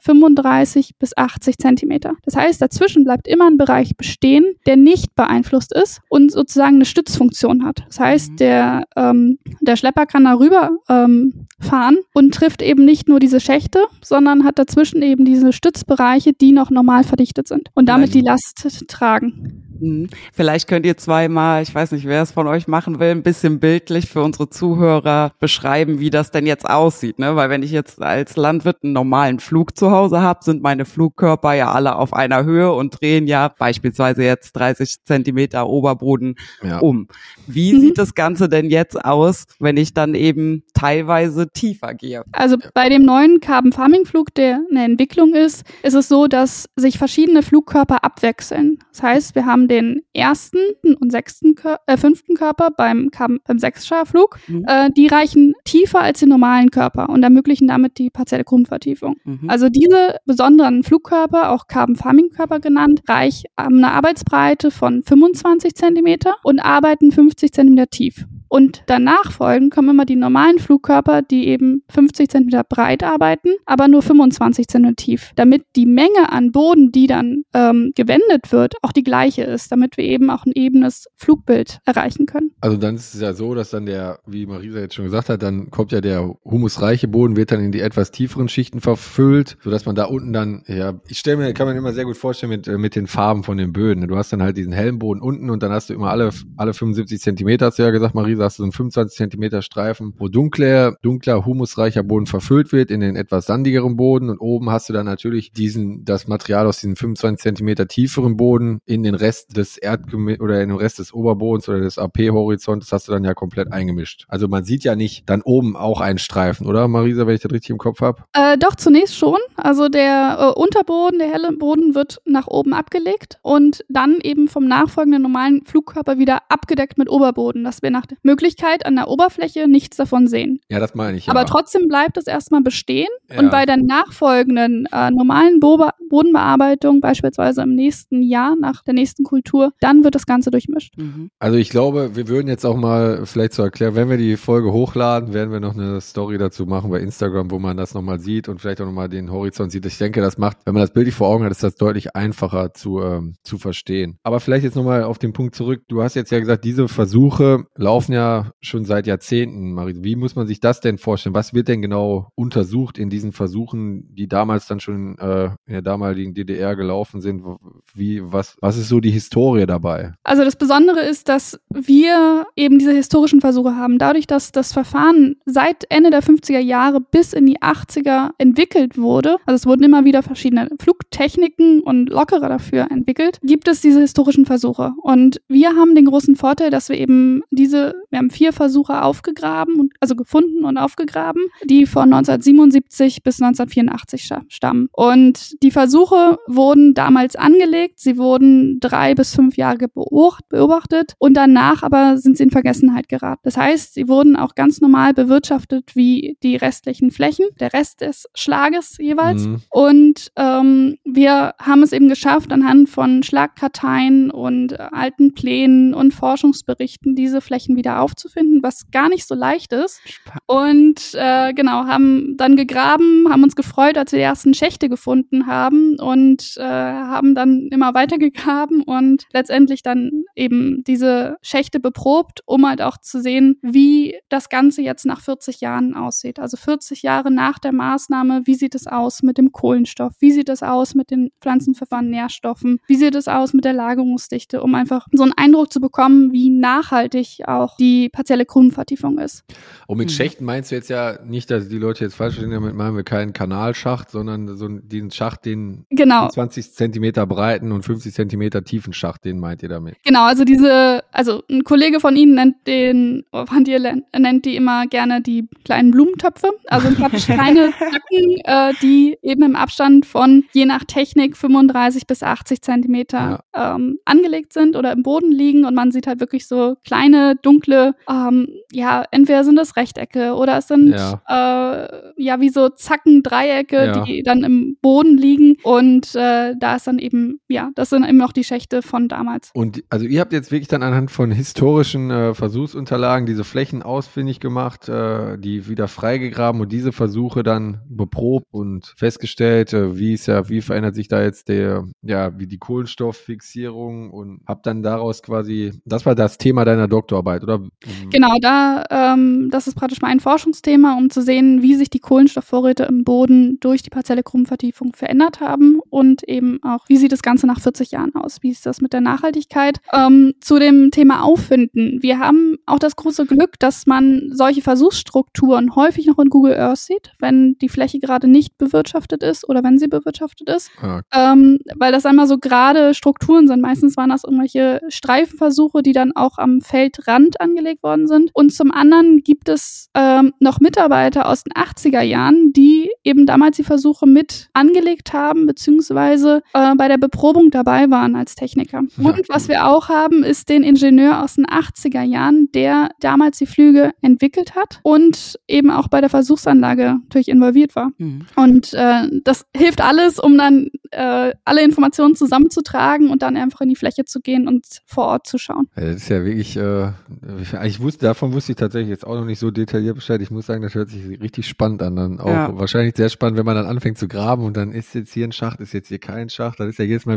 35 bis 80 Zentimeter. Das heißt, dazwischen bleibt immer ein Bereich bestehen, der nicht beeinflusst ist und sozusagen eine Stützfunktion hat. Das heißt, der Schlepper kann darüber fahren und trifft eben nicht nur diese Schächte, sondern hat dazwischen eben diese Stützbereiche, die noch normal verdichtet sind und damit die Last tragen. Vielleicht könnt ihr zweimal, ich weiß nicht, wer es von euch machen will, ein bisschen bildlich für unsere Zuhörer beschreiben, wie das denn jetzt aussieht, ne? Weil wenn ich jetzt als Landwirt einen normalen Flug zu Hause habe, sind meine Flugkörper ja alle auf einer Höhe und drehen ja beispielsweise jetzt 30 Zentimeter Oberboden um. Wie sieht das Ganze denn jetzt aus, wenn ich dann eben teilweise tiefer gehe? Also bei dem neuen Carbon Farming Flug, der eine Entwicklung ist, ist es so, dass sich verschiedene Flugkörper abwechseln. Das heißt, wir haben den ersten und fünften Körper beim 6-Scharflug. Die reichen tiefer als die normalen Körper und ermöglichen damit die partielle Krumenvertiefung. Also diese besonderen Flugkörper, auch Carbon Farming Körper genannt, haben eine Arbeitsbreite von 25 Zentimeter und arbeiten 50 Zentimeter tief. Und danach kommen immer die normalen Flugkörper, die eben 50 Zentimeter breit arbeiten, aber nur 25 Zentimeter tief, damit die Menge an Boden, die dann gewendet wird, auch die gleiche ist, damit wir eben auch ein ebenes Flugbild erreichen können. Also dann ist es ja so, dass dann wie Marisa jetzt schon gesagt hat, dann kommt ja der humusreiche Boden, wird dann in die etwas tieferen Schichten verfüllt, sodass man da unten dann, kann man immer sehr gut vorstellen mit den Farben von den Böden. Du hast dann halt diesen hellen Boden unten und dann hast du immer alle 75 Zentimeter, hast du ja gesagt, Marisa, hast du so einen 25 Zentimeter Streifen, wo dunkler, humusreicher Boden verfüllt wird in den etwas sandigeren Boden und oben hast du dann natürlich das Material aus diesem 25 Zentimeter tieferen Boden in den Rest des oder in den Rest des Oberbodens oder des AP-Horizontes hast du dann ja komplett eingemischt. Also man sieht ja nicht dann oben auch einen Streifen, oder Marisa, wenn ich das richtig im Kopf habe? Doch, zunächst schon. Also der Unterboden, der helle Boden wird nach oben abgelegt und dann eben vom nachfolgenden normalen Flugkörper wieder abgedeckt mit Oberboden, dass wir nach der Möglichkeit an der Oberfläche nichts davon sehen. Ja, das meine ich, ja. Aber trotzdem bleibt es erstmal bestehen und bei der nachfolgenden normalen Bodenbearbeitung, beispielsweise im nächsten Jahr nach der nächsten Kultur, dann wird das Ganze durchmischt. Also ich glaube, wir würden jetzt auch mal vielleicht so erklären, wenn wir die Folge hochladen, werden wir noch eine Story dazu machen bei Instagram, wo man das nochmal sieht und vielleicht auch nochmal den Horizont sieht. Ich denke, das macht, wenn man das bildlich vor Augen hat, ist das deutlich einfacher zu verstehen. Aber vielleicht jetzt nochmal auf den Punkt zurück. Du hast jetzt ja gesagt, diese Versuche laufen ja schon seit Jahrzehnten, Marie. Wie muss man sich das denn vorstellen? Was wird denn genau untersucht in diesen Versuchen, die damals dann schon in der damaligen DDR gelaufen sind? Was ist so die Historie dabei? Also das Besondere ist, dass wir eben diese historischen Versuche haben. Dadurch, dass das Verfahren seit Ende der 50er Jahre bis in die 80er entwickelt wurde, also es wurden immer wieder verschiedene Flugtechniken und Lockerer dafür entwickelt, gibt es diese historischen Versuche. Und wir haben den großen Vorteil, dass wir eben wir haben 4 Versuche gefunden und aufgegraben, die von 1977 bis 1984 stammen. Und die Versuche wurden damals angelegt, sie wurden 3 bis 5 Jahre beobachtet und danach aber sind sie in Vergessenheit geraten. Das heißt, sie wurden auch ganz normal bewirtschaftet wie die restlichen Flächen, der Rest des Schlages jeweils. Und wir haben es eben geschafft, anhand von Schlagkarteien und alten Plänen und Forschungsberichten diese Flächen wieder aufzufinden, was gar nicht so leicht ist. Und haben dann gegraben, haben uns gefreut, als wir die ersten Schächte gefunden haben bekommen und haben dann immer weitergegraben und letztendlich dann eben diese Schächte beprobt, um halt auch zu sehen, wie das Ganze jetzt nach 40 Jahren aussieht. Also 40 Jahre nach der Maßnahme, wie sieht es aus mit dem Kohlenstoff? Wie sieht es aus mit den pflanzenverfahrenen Nährstoffen? Wie sieht es aus mit der Lagerungsdichte, um einfach so einen Eindruck zu bekommen, wie nachhaltig auch die partielle Grubenvertiefung ist. Und mit Schächten meinst du jetzt ja nicht, dass die Leute jetzt falsch verstehen, damit meinen wir keinen Kanalschacht, sondern so diesen Schacht, den 20 Zentimeter breiten und 50 Zentimeter tiefen Schacht, den meint ihr damit? Genau, also ein Kollege von Ihnen nennt die immer gerne die kleinen Blumentöpfe. Also praktisch kleine Zacken, die eben im Abstand von, je nach Technik, 35 bis 80 Zentimeter angelegt sind oder im Boden liegen und man sieht halt wirklich so kleine, dunkle, entweder sind das Rechtecke oder es sind wie so Zacken, Dreiecke, die dann im Boden liegen und da ist dann eben, das sind eben auch die Schächte von damals. Und also ihr habt jetzt wirklich dann anhand von historischen Versuchsunterlagen diese Flächen ausfindig gemacht, die wieder freigegraben und diese Versuche dann beprobt und festgestellt, wie verändert sich da jetzt wie die Kohlenstofffixierung und habt dann daraus quasi, das war das Thema deiner Doktorarbeit, oder? Genau, das ist praktisch mein Forschungsthema, um zu sehen, wie sich die Kohlenstoffvorräte im Boden durch die partielle Grubenvertiefung verändert haben und eben auch, wie sieht das Ganze nach 40 Jahren aus? Wie ist das mit der Nachhaltigkeit? Zu dem Thema Auffinden. Wir haben auch das große Glück, dass man solche Versuchsstrukturen häufig noch in Google Earth sieht, wenn die Fläche gerade nicht bewirtschaftet ist oder wenn sie bewirtschaftet ist. Weil das einmal so gerade Strukturen sind. Meistens waren das irgendwelche Streifenversuche, die dann auch am Feldrand angelegt worden sind. Und zum anderen gibt es noch Mitarbeiter aus den 80er Jahren, die eben damals die Versuche mit angelegt haben, beziehungsweise bei der Beprobung dabei waren als Techniker. Und was wir auch haben, ist den Ingenieur aus den 80er Jahren, der damals die Flüge entwickelt hat und eben auch bei der Versuchsanlage natürlich involviert war. Und das hilft alles, um dann alle Informationen zusammenzutragen und dann einfach in die Fläche zu gehen und vor Ort zu schauen. Das ist ja wirklich, davon wusste ich tatsächlich jetzt auch noch nicht so detailliert Bescheid. Ich muss sagen, das hört sich richtig spannend an. Dann auch wahrscheinlich sehr spannend, wenn man dann anfängt zu graben und dann ist jetzt hier ein Schacht, ist jetzt hier kein Schacht. Das ist ja jedes Mal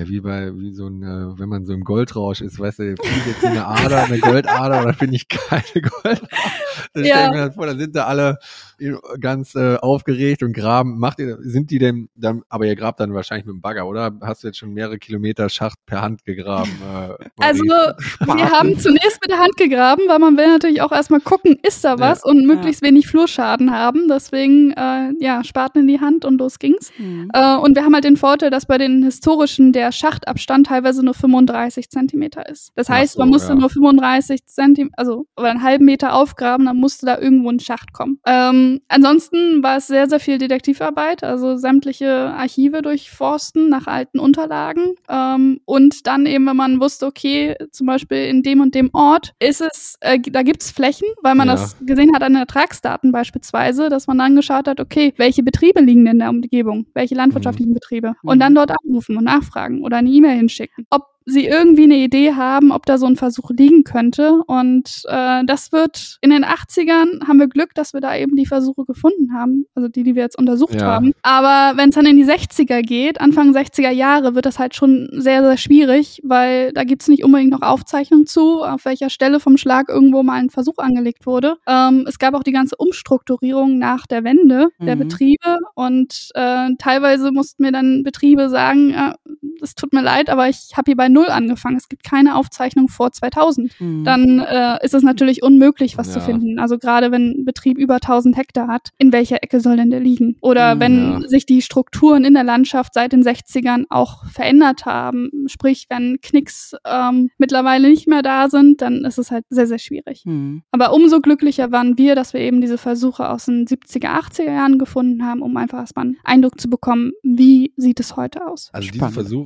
wenn man so im Goldrausch ist, weißt du, finde ich jetzt hier eine Ader, eine Goldader oder finde ich keine Goldader. Dann stelle ich mir das vor, dann sind da alle ganz aufgeregt und graben. Sind die denn dann, aber ihr grabt dann wahrscheinlich mit dem Bagger, oder? Hast du jetzt schon mehrere Kilometer Schacht per Hand gegraben? Also wir haben zunächst mit der Hand gegraben, weil man will natürlich auch erstmal gucken, ist da was und möglichst wenig Flurschaden haben. Deswegen Spaten in die Hand und los ging's. Und wir haben halt den Vorteil, dass bei den historischen der Schachtabstand teilweise nur 35 Zentimeter ist. Das heißt, man musste nur 35 Zentimeter, also oder einen halben Meter aufgraben, dann musste da irgendwo ein Schacht kommen. Ansonsten war es sehr, sehr viel Detektivarbeit, also sämtliche Archive durchforsten nach alten Unterlagen. Und dann eben, wenn man wusste, okay, zum Beispiel in dem und dem Ort ist es, da gibt's Flächen, weil man das gesehen hat an Ertragsdaten beispielsweise, dass man dann geschaut hat, okay, welche Betriebe liegen denn in der Umgebung? Welche landwirtschaftlichen Betriebe? Und dann dort anrufen und nachfragen oder eine E-Mail hinschicken. Ob sie irgendwie eine Idee haben, ob da so ein Versuch liegen könnte. Und das wird in den 80ern, haben wir Glück, dass wir da eben die Versuche gefunden haben, also die wir jetzt untersucht haben. Aber wenn es dann in die 60er geht, Anfang 60er Jahre, wird das halt schon sehr, sehr schwierig, weil da gibt's nicht unbedingt noch Aufzeichnungen zu, auf welcher Stelle vom Schlag irgendwo mal ein Versuch angelegt wurde. Es gab auch die ganze Umstrukturierung nach der Wende der Betriebe und teilweise mussten mir dann Betriebe sagen, es tut mir leid, aber ich habe hier bei Null angefangen. Es gibt keine Aufzeichnung vor 2000. Dann ist es natürlich unmöglich, was zu finden. Also gerade wenn ein Betrieb über 1000 Hektar hat, in welcher Ecke soll denn der liegen? Oder wenn sich die Strukturen in der Landschaft seit den 60ern auch verändert haben, sprich wenn Knicks mittlerweile nicht mehr da sind, dann ist es halt sehr, sehr schwierig. Aber umso glücklicher waren wir, dass wir eben diese Versuche aus den 70er, 80er Jahren gefunden haben, um einfach erstmal einen Eindruck zu bekommen, wie sieht es heute aus. Also diese Versuche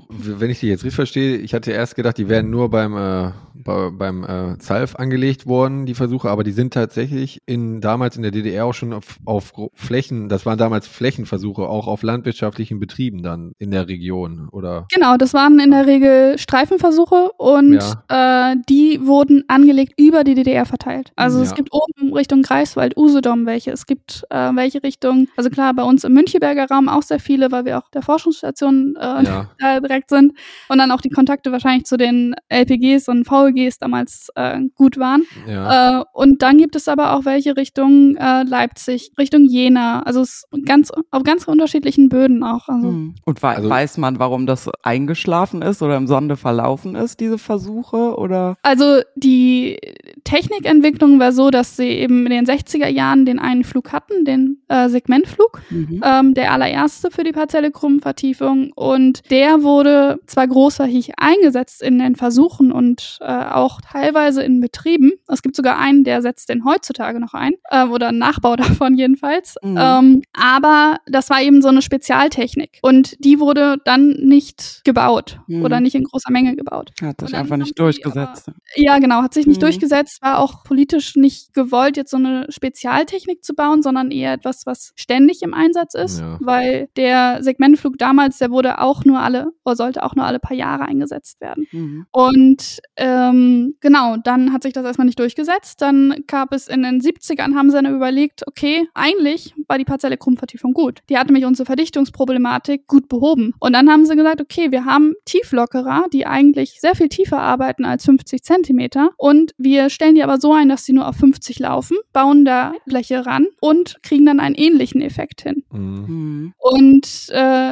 wenn ich die jetzt richtig verstehe, ich hatte erst gedacht, die wären nur beim ZALF angelegt worden, die Versuche, aber die sind tatsächlich damals in der DDR auch schon auf Flächen, das waren damals Flächenversuche, auch auf landwirtschaftlichen Betrieben dann in der Region, oder? Genau, das waren in der Regel Streifenversuche und die wurden angelegt über die DDR verteilt. Also es gibt oben Richtung Greifswald, Usedom welche, es gibt welche Richtung, also klar, bei uns im Müncheberger Raum auch sehr viele, weil wir auch der Forschungsstation da direkt sind und dann auch die Kontakte wahrscheinlich zu den LPGs und VEGs damals gut waren. Ja. Und dann gibt es aber auch welche Richtung Leipzig, Richtung Jena, also es auf ganz unterschiedlichen Böden auch. Also. Und weiß man, warum das eingeschlafen ist oder im Sonde verlaufen ist, diese Versuche, oder? Also die Technikentwicklung war so, dass sie eben in den 60er Jahren den einen Flug hatten, den Segmentflug, der allererste für die partielle Krummenvertiefung, und der wurde zwar großflächig eingesetzt in den Versuchen und auch teilweise in Betrieben. Es gibt sogar einen, der setzt den heutzutage noch ein, oder einen Nachbau davon jedenfalls. Aber das war eben so eine Spezialtechnik und die wurde dann nicht gebaut oder nicht in großer Menge gebaut. Hat sich einfach nicht durchgesetzt. Ja, genau, hat sich nicht durchgesetzt, war auch politisch nicht gewollt, jetzt so eine Spezialtechnik zu bauen, sondern eher etwas, was ständig im Einsatz ist, weil der Segmentflug damals, der wurde sollte auch nur alle paar Jahre eingesetzt werden. Und genau, dann hat sich das erstmal nicht durchgesetzt. Dann gab es in den 70ern, haben sie dann überlegt, okay, eigentlich war die partielle Krummenvertiefung gut. Die hat nämlich unsere Verdichtungsproblematik gut behoben. Und dann haben sie gesagt, okay, wir haben Tieflockerer, die eigentlich sehr viel tiefer arbeiten als 50 Zentimeter und wir stellen die aber so ein, dass sie nur auf 50 laufen, bauen da Bleche ran und kriegen dann einen ähnlichen Effekt hin. Und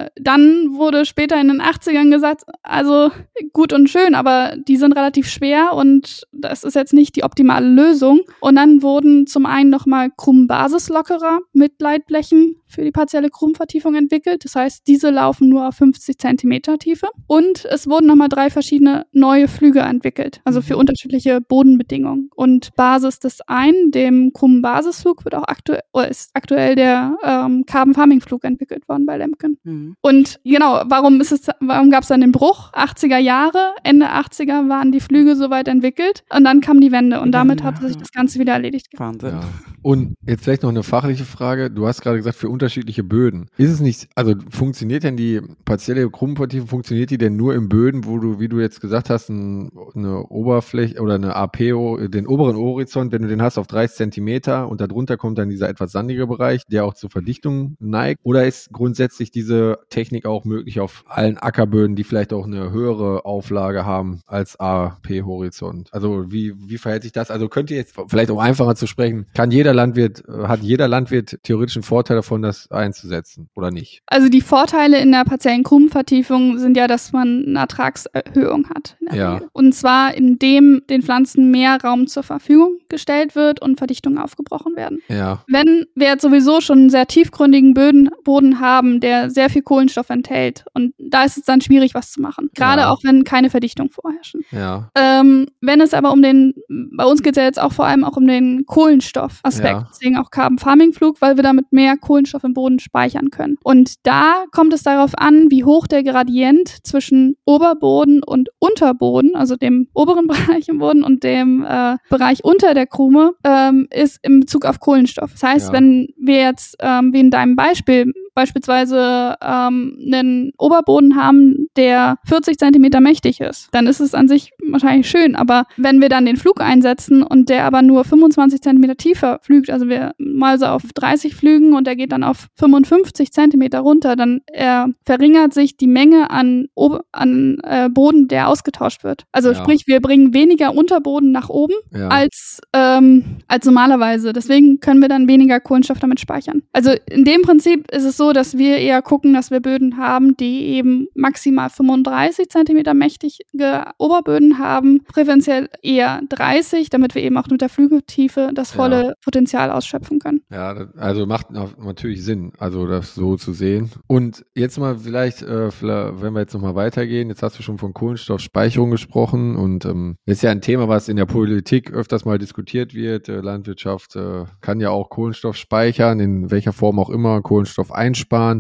dann wurde später in den 80ern gesagt, also gut und schön, aber die sind relativ schwer und das ist jetzt nicht die optimale Lösung. Und dann wurden zum einen nochmal Krummenbasislockerer mit Leitblechen für die partielle Krummenvertiefung entwickelt. Das heißt, diese laufen nur auf 50 Zentimeter Tiefe. Und es wurden nochmal 3 verschiedene neue Flüge entwickelt, also für unterschiedliche Bodenbedingungen. Und Basis des einen, dem Krummenbasisflug, ist aktuell der Carbon Farming Flug entwickelt worden bei Lemken. Und genau, warum gab es dann den Bruch? 80er Jahre, Ende 80er waren die Flüge soweit entwickelt und dann kam die Wende und damit hat sich das Ganze wieder erledigt. Wahnsinn. Ja. Und jetzt vielleicht noch eine fachliche Frage. Du hast gerade gesagt, für unterschiedliche Böden. Ist es nicht, also funktioniert denn die partielle Krummenvertiefung, funktioniert die denn nur in Böden, wo du, wie du jetzt gesagt hast, eine Oberfläche oder eine APO, den oberen Horizont, wenn du den hast auf 30 Zentimeter und darunter kommt dann dieser etwas sandige Bereich, der auch zur Verdichtung neigt? Oder ist grundsätzlich diese Technik auch möglich auf allen Ackerböden, die vielleicht auch eine höhere Auflage haben als AP-Horizont? Also wie verhält sich das? Also könnt ihr jetzt, vielleicht um einfacher zu sprechen, hat jeder Landwirt theoretisch einen Vorteil davon, das einzusetzen oder nicht? Also die Vorteile in der partiellen Krummenvertiefung sind ja, dass man eine Ertragserhöhung hat. Und zwar, indem den Pflanzen mehr Raum zur Verfügung gestellt wird und Verdichtungen aufgebrochen werden. Ja. Wenn wir jetzt sowieso schon einen sehr tiefgründigen Boden haben, der sehr viel Kohlenstoff enthält, und da ist es dann schwierig, was zu machen. Gerade auch, wenn keine Verdichtung vorherrschen. Ja. Wenn es aber bei uns geht es ja jetzt auch vor allem auch um den Kohlenstoffaspekt, deswegen auch Carbon Farming Flug, weil wir damit mehr Kohlenstoff im Boden speichern können. Und da kommt es darauf an, wie hoch der Gradient zwischen Oberboden und Unterboden, also dem oberen Bereich im Boden und dem Bereich unter der Krume, ist in Bezug auf Kohlenstoff. Das heißt, wenn wir jetzt, wie in deinem Beispiel, beispielsweise einen Oberboden haben, der 40 Zentimeter mächtig ist, dann ist es an sich wahrscheinlich schön. Aber wenn wir dann den Flug einsetzen und der aber nur 25 Zentimeter tiefer flügt, also wir mal so auf 30 flügen und der geht dann auf 55 Zentimeter runter, dann verringert sich die Menge an Boden, der ausgetauscht wird. Also sprich, wir bringen weniger Unterboden nach oben als normalerweise. Deswegen können wir dann weniger Kohlenstoff damit speichern. Also in dem Prinzip ist es so, dass wir eher gucken, dass wir Böden haben, die eben maximal 35 Zentimeter mächtige Oberböden haben, präferenziell eher 30, damit wir eben auch mit der Flügeltiefe das volle Potenzial ausschöpfen können. Ja, also macht natürlich Sinn, also das so zu sehen. Und jetzt mal vielleicht, wenn wir jetzt nochmal weitergehen, jetzt hast du schon von Kohlenstoffspeicherung gesprochen und das ist ja ein Thema, was in der Politik öfters mal diskutiert wird. Landwirtschaft kann ja auch Kohlenstoff speichern, in welcher Form auch immer, Kohlenstoff einsparen.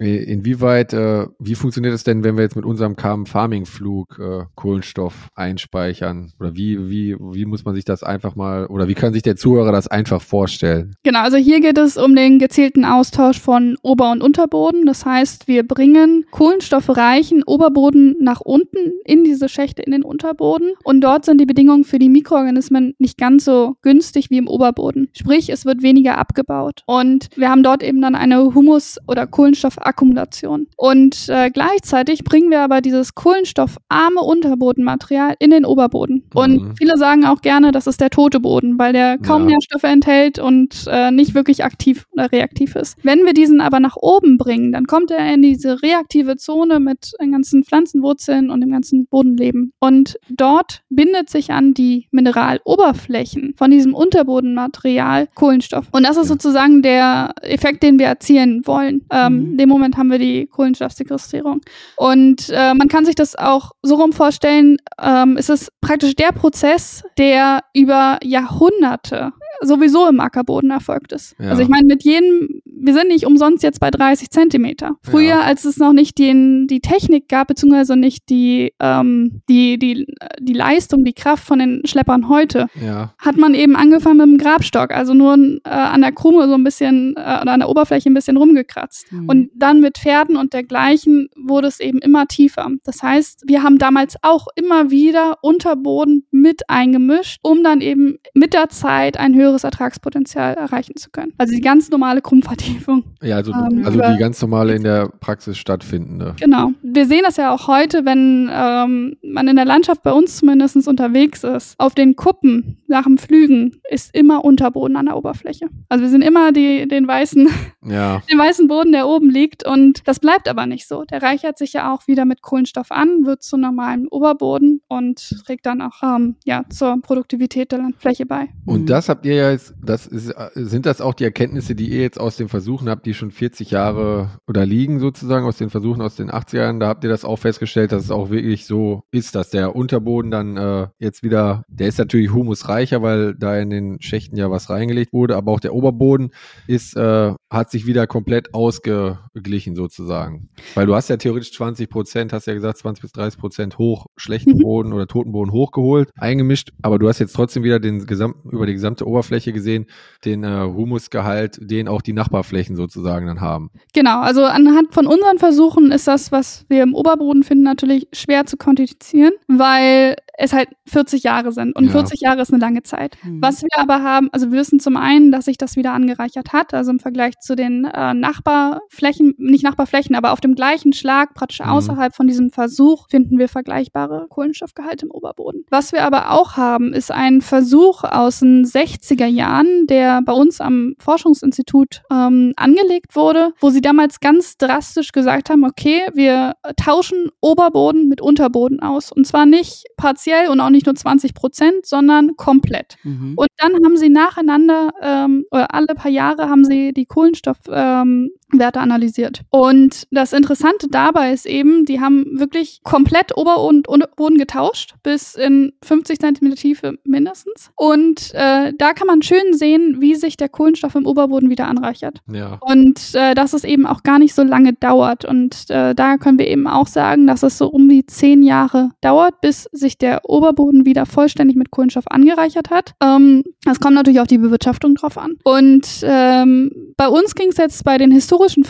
Inwieweit, wie funktioniert es denn, wenn wir jetzt mit unserem Farming-Flug Kohlenstoff einspeichern? Oder wie muss man sich das einfach mal, oder wie kann sich der Zuhörer das einfach vorstellen? Genau, also hier geht es um den gezielten Austausch von Ober- und Unterboden. Das heißt, wir bringen kohlenstoffreichen Oberboden nach unten in diese Schächte, in den Unterboden. Und dort sind die Bedingungen für die Mikroorganismen nicht ganz so günstig wie im Oberboden. Sprich, es wird weniger abgebaut. Und wir haben dort eben dann eine Humus- oder Kohlenstoffakkumulation. Und gleichzeitig bringen wir aber dieses kohlenstoffarme Unterbodenmaterial in den Oberboden. Und viele sagen auch gerne, das ist der tote Boden, weil der kaum Nährstoffe enthält und nicht wirklich aktiv oder reaktiv ist. Wenn wir diesen aber nach oben bringen, dann kommt er in diese reaktive Zone mit den ganzen Pflanzenwurzeln und dem ganzen Bodenleben. Und dort bindet sich an die Mineraloberflächen von diesem Unterbodenmaterial Kohlenstoff. Und das ist sozusagen der Effekt, den wir erzielen wollen. In dem Moment haben wir die Kohlenstoffsequestrierung. Und man kann sich das auch so rum vorstellen, es ist praktisch der Prozess, der über Jahrhunderte sowieso im Ackerboden erfolgt ist. Ja. Also ich meine, wir sind nicht umsonst jetzt bei 30 Zentimeter. Früher, als es noch nicht die Technik gab, beziehungsweise nicht die Leistung, die Kraft von den Schleppern heute, hat man eben angefangen mit dem Grabstock, also nur an der Krume so ein bisschen oder an der Oberfläche ein bisschen rumgekratzt. Und dann mit Pferden und dergleichen wurde es eben immer tiefer. Das heißt, wir haben damals auch immer wieder Unterboden mit eingemischt, um dann eben mit der Zeit ein höheres Ertragspotenzial erreichen zu können. Also die ganz normale Krummvertiefung. Ja, also die ganz normale in der Praxis stattfindende. Genau. Wir sehen das ja auch heute, wenn man in der Landschaft bei uns zumindest unterwegs ist. Auf den Kuppen nach dem Pflügen ist immer Unterboden an der Oberfläche. Also wir sehen immer den weißen Boden, der oben liegt, und das bleibt aber nicht so. Der reichert sich ja auch wieder mit Kohlenstoff an, wird zu normalem Oberboden und trägt dann auch zur Produktivität der Landfläche bei. Und das habt ihr ja jetzt, sind das auch die Erkenntnisse, die ihr jetzt aus den Versuchen habt, die schon 40 Jahre oder liegen sozusagen, aus den Versuchen aus den 80er Jahren, da habt ihr das auch festgestellt, dass es auch wirklich so ist, dass der Unterboden dann jetzt wieder, der ist natürlich humusreicher, weil da in den Schächten ja was reingelegt wurde, aber auch der Oberboden hat sich wieder komplett ausgeglichen sozusagen. Weil du hast ja theoretisch 20%, hast ja gesagt 20-30% schlechten Boden oder toten Boden hochgeholt, eingemischt, aber du hast jetzt trotzdem wieder über die gesamte Oberfläche gesehen, den Humusgehalt, den auch die Nachbarflächen sozusagen dann haben. Genau, also anhand von unseren Versuchen ist das, was wir im Oberboden finden, natürlich schwer zu quantifizieren, weil es halt 40 Jahre sind und 40 Jahre ist eine lange Zeit. Was wir aber haben, also wir wissen zum einen, dass sich das wieder angereichert hat, also im Vergleich zu den Nachbarflächen, nicht Nachbarflächen, aber auf dem gleichen Schlag, praktisch außerhalb von diesem Versuch, finden wir vergleichbare Kohlenstoffgehalte im Oberboden. Was wir aber auch haben, ist ein Versuch aus den 60er Jahren, der bei uns am Forschungsinstitut angelegt wurde, wo sie damals ganz drastisch gesagt haben, okay, wir tauschen Oberboden mit Unterboden aus. Und zwar nicht partiell und auch nicht nur 20%, sondern komplett. Und dann haben sie nacheinander oder alle paar Jahre haben sie die Kohlenstoffwerte analysiert. Und das Interessante dabei ist eben, die haben wirklich komplett Ober- und Unterboden getauscht, bis in 50 Zentimeter Tiefe mindestens. Und da kann man schön sehen, wie sich der Kohlenstoff im Oberboden wieder anreichert. Ja. Und dass es eben auch gar nicht so lange dauert. Und da können wir eben auch sagen, dass es so um die 10 Jahre dauert, bis sich der Oberboden wieder vollständig mit Kohlenstoff angereichert hat. Das kommt natürlich auf die Bewirtschaftung drauf an. Und bei uns ging es jetzt bei den historischen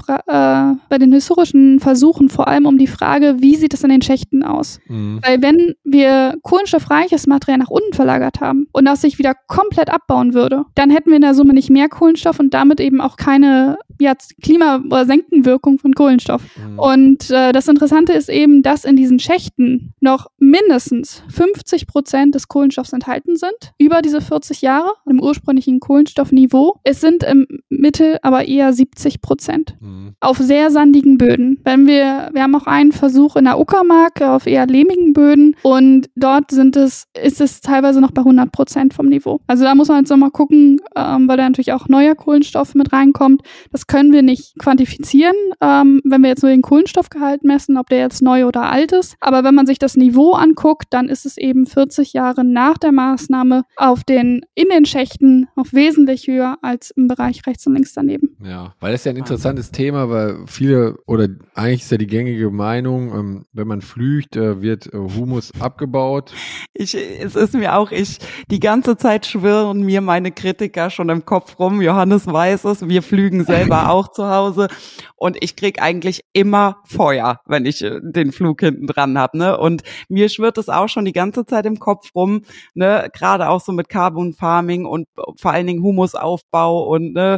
Versuchen vor allem um die Frage, wie sieht es in den Schächten aus? Weil wenn wir kohlenstoffreiches Material nach unten verlagert haben und das sich wieder komplett abbauen würde, dann hätten wir in der Summe nicht mehr Kohlenstoff und damit eben auch keine Klima- oder Senkenwirkung von Kohlenstoff. Und das Interessante ist eben, dass in diesen Schächten noch mindestens 50% des Kohlenstoffs enthalten sind, über diese 40 Jahre im ursprünglichen Kohlenstoffniveau. Es sind im Mittel aber eher 70% auf sehr sandigen Böden. Wir haben auch einen Versuch in der Uckermark auf eher lehmigen Böden und dort ist es teilweise noch bei 100% vom Niveau. Also da muss man jetzt nochmal gucken, weil da natürlich auch neuer Kohlenstoff mit reinkommt. Das das können wir nicht quantifizieren, wenn wir jetzt nur den Kohlenstoffgehalt messen, ob der jetzt neu oder alt ist. Aber wenn man sich das Niveau anguckt, dann ist es eben 40 Jahre nach der Maßnahme in den Schächten noch wesentlich höher als im Bereich rechts und links daneben. Ja, weil das ist ja ein interessantes Thema, weil viele, oder eigentlich ist ja die gängige Meinung, wenn man flügt, wird Humus abgebaut. Es ist mir auch, die ganze Zeit schwirren mir meine Kritiker schon im Kopf rum. Johannes weiß es, wir flügen selber auch zu Hause und ich krieg eigentlich immer Feuer, wenn ich den Flug hinten dran habe, ne? Und mir schwirrt es auch schon die ganze Zeit im Kopf rum, ne? Gerade auch so mit Carbon Farming und vor allen Dingen Humusaufbau und ne,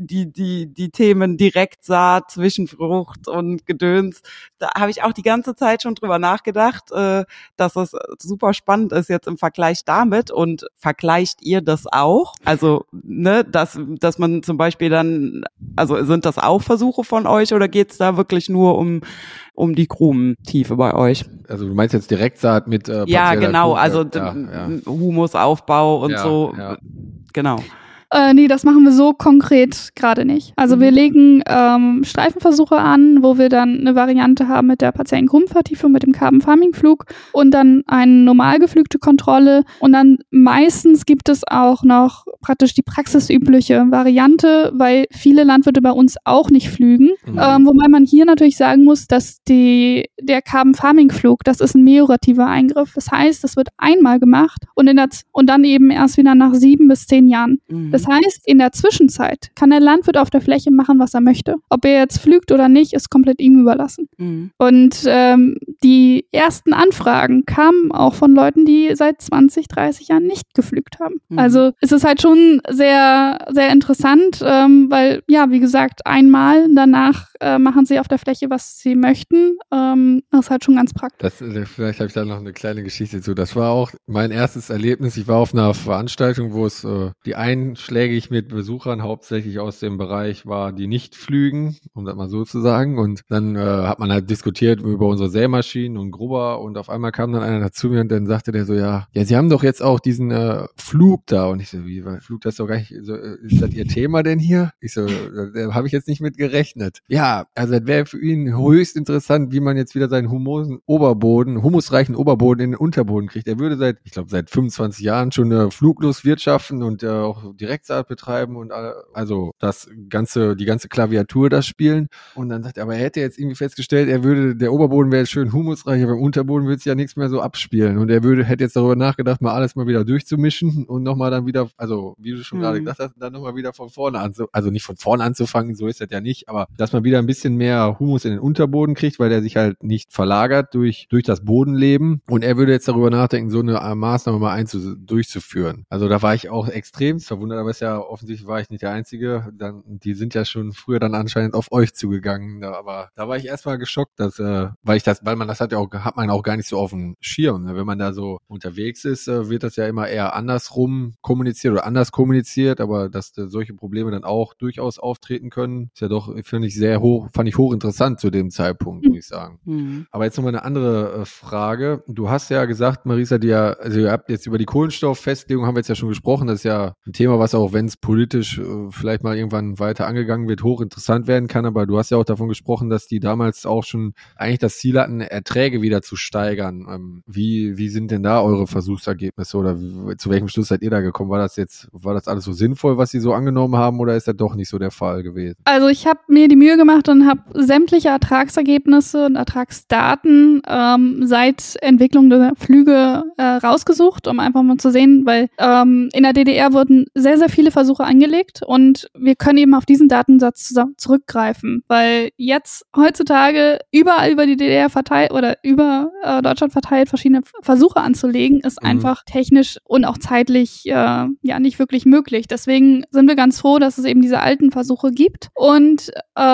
die Themen Direktsaat, Zwischenfrucht und Gedöns. Da habe ich auch die ganze Zeit schon drüber nachgedacht, dass es super spannend ist jetzt im Vergleich damit. Und vergleicht ihr das auch? Also, ne, dass man zum Beispiel dann, also sind das auch Versuche von euch oder geht's da wirklich nur um die Krummentiefe bei euch? Also du meinst jetzt Direktsaat mit ja, genau, also Humusaufbau und ja, so, ja. Genau. Nee, das machen wir so konkret gerade nicht. Also wir legen Streifenversuche an, wo wir dann eine Variante haben mit der partiellen Krummvertiefung, mit dem Carbon Farming Flug und dann eine normal geflügte Kontrolle. Und dann meistens gibt es auch noch praktisch die praxisübliche Variante, weil viele Landwirte bei uns auch nicht flügen. Wobei man hier natürlich sagen muss, dass der Carbon Farming Flug, das ist ein meliorativer Eingriff. Das heißt, das wird einmal gemacht und dann eben erst wieder nach 7 bis 10 Jahren. Das heißt, in der Zwischenzeit kann der Landwirt auf der Fläche machen, was er möchte. Ob er jetzt pflügt oder nicht, ist komplett ihm überlassen. Und die ersten Anfragen kamen auch von Leuten, die seit 20, 30 Jahren nicht gepflügt haben. Also es ist halt schon sehr, sehr interessant, weil, ja, wie gesagt, einmal danach machen sie auf der Fläche, was sie möchten. Das ist halt schon ganz praktisch. Vielleicht habe ich da noch eine kleine Geschichte zu. Das war auch mein erstes Erlebnis. Ich war auf einer Veranstaltung, wo es die einschlägig mit Besuchern hauptsächlich aus dem Bereich war, die nicht flügen, um das mal so zu sagen. Und dann hat man halt diskutiert über unsere Sämaschinen und Grubber und auf einmal kam dann einer dazu mir und dann sagte der so, ja, Sie haben doch jetzt auch diesen Flug da. Und ich so, wie, Flug, das ist doch gar nicht, so, ist das Ihr Thema denn hier? Ich so, da habe ich jetzt nicht mit gerechnet. Ja, also das wäre für ihn höchst interessant, wie man jetzt wieder seinen humusreichen Oberboden in den Unterboden kriegt. Er würde seit 25 Jahren schon fluglos wirtschaften und auch Direktsaat betreiben und also die ganze Klaviatur das spielen. Und dann sagt er, aber er hätte jetzt irgendwie festgestellt, der Oberboden wäre schön humusreich, aber im Unterboden würde es ja nichts mehr so abspielen. Und er hätte jetzt darüber nachgedacht, mal alles mal wieder durchzumischen und nochmal dann wieder, also wie du schon gerade gesagt hast, dann nochmal wieder von vorne also nicht von vorne anzufangen, so ist das ja nicht, aber dass man wieder ein bisschen mehr Humus in den Unterboden kriegt, weil der sich halt nicht verlagert durch das Bodenleben. Und er würde jetzt darüber nachdenken, so eine Maßnahme mal durchzuführen. Also da war ich auch extrem verwundert, aber offensichtlich war ich nicht der Einzige. Die sind ja schon früher dann anscheinend auf euch zugegangen. Aber da war ich erstmal geschockt, weil man das hat man auch gar nicht so auf dem Schirm. Wenn man da so unterwegs ist, wird das ja immer eher andersrum kommuniziert oder anders kommuniziert, aber dass solche Probleme dann auch durchaus auftreten können, ist ja doch, fand ich hochinteressant zu dem Zeitpunkt, muss ich sagen. Aber jetzt nochmal eine andere Frage. Du hast ja gesagt, Marisa, ihr habt jetzt über die Kohlenstofffestlegung, haben wir jetzt ja schon gesprochen, das ist ja ein Thema, was auch, wenn es politisch vielleicht mal irgendwann weiter angegangen wird, hochinteressant werden kann, aber du hast ja auch davon gesprochen, dass die damals auch schon eigentlich das Ziel hatten, Erträge wieder zu steigern. Wie sind denn da eure Versuchsergebnisse oder zu welchem Schluss seid ihr da gekommen? War das alles so sinnvoll, was sie so angenommen haben oder ist das doch nicht so der Fall gewesen? Also ich habe mir die Mühe gemacht und habe sämtliche Ertragsergebnisse und Ertragsdaten seit Entwicklung der Flüge rausgesucht, um einfach mal zu sehen, weil in der DDR wurden sehr, sehr viele Versuche angelegt und wir können eben auf diesen Datensatz zurückgreifen, weil jetzt heutzutage überall über die DDR verteilt oder über Deutschland verteilt verschiedene Versuche anzulegen, ist einfach technisch und auch zeitlich nicht wirklich möglich. Deswegen sind wir ganz froh, dass es eben diese alten Versuche gibt und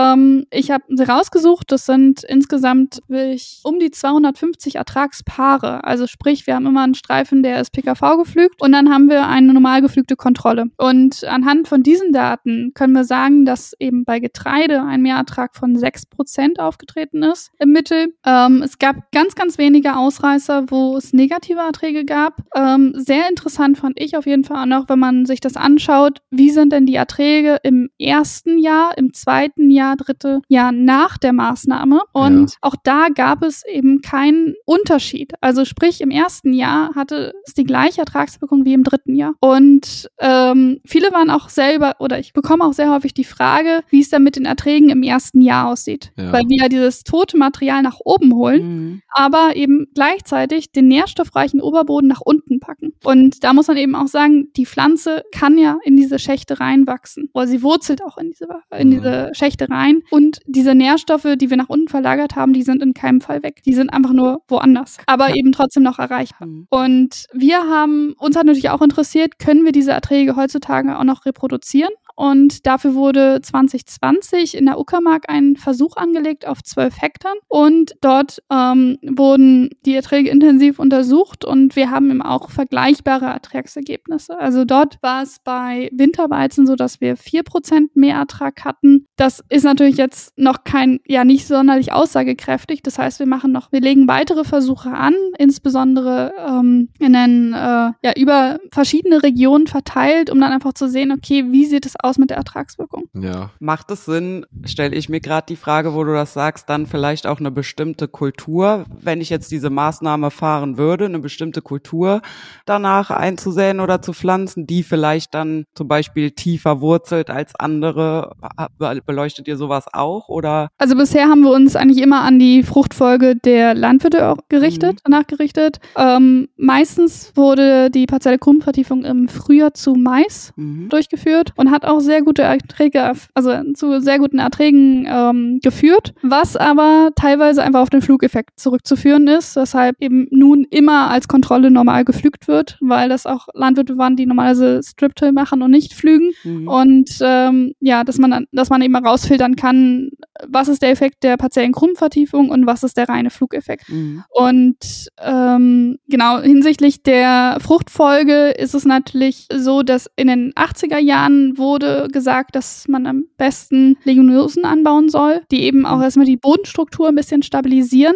ich habe sie rausgesucht, das sind insgesamt um die 250 Ertragspaare, also sprich, wir haben immer einen Streifen, der ist PKV geflügt und dann haben wir eine normal geflügte Kontrolle. Und anhand von diesen Daten können wir sagen, dass eben bei Getreide ein Mehrertrag von 6% aufgetreten ist im Mittel. Es gab ganz, ganz wenige Ausreißer, wo es negative Erträge gab. Sehr interessant fand ich auf jeden Fall auch noch, wenn man sich das anschaut, wie sind denn die Erträge im ersten Jahr, im zweiten Jahr, dritte Jahr nach der Maßnahme. Und auch da gab es eben keinen Unterschied. Also sprich, im ersten Jahr hatte es die gleiche Ertragswirkung wie im dritten Jahr. Und viele waren auch selber, oder ich bekomme auch sehr häufig die Frage, wie es dann mit den Erträgen im ersten Jahr aussieht. Ja. Weil wir ja dieses tote Material nach oben holen, aber eben gleichzeitig den nährstoffreichen Oberboden nach unten packen. Und da muss man eben auch sagen, die Pflanze kann ja in diese Schächte reinwachsen. Oder sie wurzelt auch in diese Schächte rein. Und diese Nährstoffe, die wir nach unten verlagert haben, die sind in keinem Fall weg. Die sind einfach nur woanders. Aber eben trotzdem noch erreichbar. Und uns hat natürlich auch interessiert, können wir diese Erträge heutzutage auch noch reproduzieren? Und dafür wurde 2020 in der Uckermark ein Versuch angelegt auf 12 Hektar. Und dort wurden die Erträge intensiv untersucht und wir haben eben auch vergleichbare Ertragsergebnisse. Also dort war es bei Winterweizen so, dass wir 4% mehr Ertrag hatten. Das ist natürlich jetzt noch nicht sonderlich aussagekräftig. Das heißt, wir legen weitere Versuche an, insbesondere über verschiedene Regionen verteilt, um dann einfach zu sehen, okay, wie sieht es aus mit der Ertragswirkung? Ja. Macht es Sinn, stelle ich mir gerade die Frage, wo du das sagst, dann vielleicht auch eine bestimmte Kultur, wenn ich jetzt diese Maßnahme fahren würde, eine bestimmte Kultur danach einzusäen oder zu pflanzen, die vielleicht dann zum Beispiel tiefer wurzelt als andere? Beleuchtet ihr sowas auch, oder? Also bisher haben wir uns eigentlich immer an die Fruchtfolge der Landwirte nachgerichtet. Meistens wurde die partielle Krumenvertiefung im Frühjahr zu Mais durchgeführt und hat auch sehr gute Erträge, also zu sehr guten Erträgen geführt, was aber teilweise einfach auf den Flugeffekt zurückzuführen ist, weshalb eben nun immer als Kontrolle normal gepflügt wird, weil das auch Landwirte waren, die normalerweise Strip-Till machen und nicht pflügen. Und dass man eben rausfiltern kann, was ist der Effekt der partiellen Krumenvertiefung und was ist der reine Flugeffekt. Und hinsichtlich der Fruchtfolge ist es natürlich so, dass in den 80er Jahren wurde gesagt, dass man am besten Leguminosen anbauen soll, die eben auch erstmal die Bodenstruktur ein bisschen stabilisieren.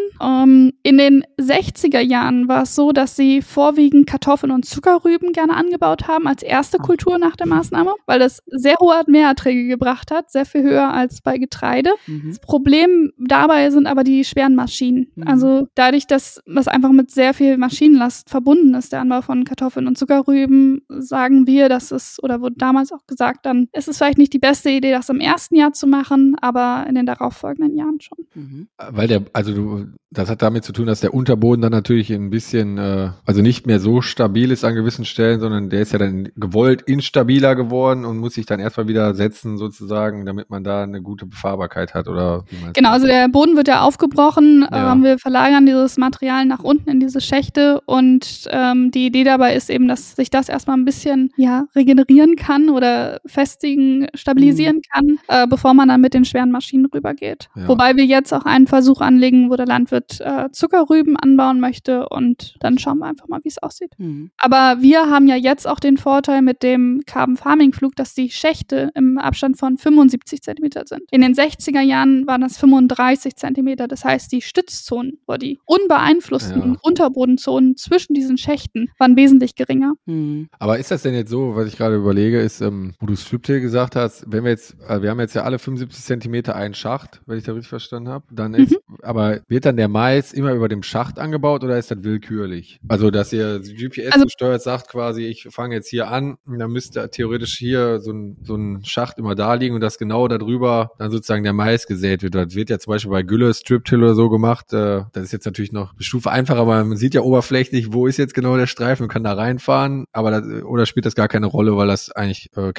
In den 60er Jahren war es so, dass sie vorwiegend Kartoffeln und Zuckerrüben gerne angebaut haben als erste Kultur nach der Maßnahme, weil das sehr hohe Mehrerträge gebracht hat, sehr viel höher als bei Getreide. Das Problem dabei sind aber die schweren Maschinen. Also dadurch, dass das einfach mit sehr viel Maschinenlast verbunden ist, der Anbau von Kartoffeln und Zuckerrüben, sagen wir, wurde damals auch gesagt, dann ist es vielleicht nicht die beste Idee, das im ersten Jahr zu machen, aber in den darauffolgenden Jahren schon. Weil das hat damit zu tun, dass der Unterboden dann natürlich ein bisschen, nicht mehr so stabil ist an gewissen Stellen, sondern der ist ja dann gewollt instabiler geworden und muss sich dann erstmal wieder setzen sozusagen, damit man da eine gute Befahrbarkeit hat, oder wie meinst du? Genau, also der Boden wird ja aufgebrochen, wir verlagern dieses Material nach unten in diese Schächte und die Idee dabei ist eben, dass sich das erstmal ein bisschen regenerieren kann oder festigen, stabilisieren kann, bevor man dann mit den schweren Maschinen rübergeht. Ja. Wobei wir jetzt auch einen Versuch anlegen, wo der Landwirt Zuckerrüben anbauen möchte und dann schauen wir einfach mal, wie es aussieht. Aber wir haben ja jetzt auch den Vorteil mit dem Carbon Farming Flug, dass die Schächte im Abstand von 75 Zentimeter sind. In den 60er Jahren waren das 35 Zentimeter. Das heißt, die Stützzonen oder die unbeeinflussten Unterbodenzonen zwischen diesen Schächten waren wesentlich geringer. Aber ist das denn jetzt so, was ich gerade überlege, ist, wo du Strip-Till gesagt hast, wenn wir haben jetzt ja alle 75 Zentimeter einen Schacht, wenn ich da richtig verstanden habe, dann aber wird dann der Mais immer über dem Schacht angebaut oder ist das willkürlich? Also, dass ihr GPS gesteuert sagt quasi, ich fange jetzt hier an, dann müsste theoretisch hier so ein Schacht immer da liegen und dass genau darüber dann sozusagen der Mais gesät wird. Das wird ja zum Beispiel bei Gülle, Strip-Till oder so gemacht. Das ist jetzt natürlich noch eine Stufe einfacher, aber man sieht ja oberflächlich, wo ist jetzt genau der Streifen und kann da reinfahren, oder spielt das gar keine Rolle, weil das eigentlich keinen Effekt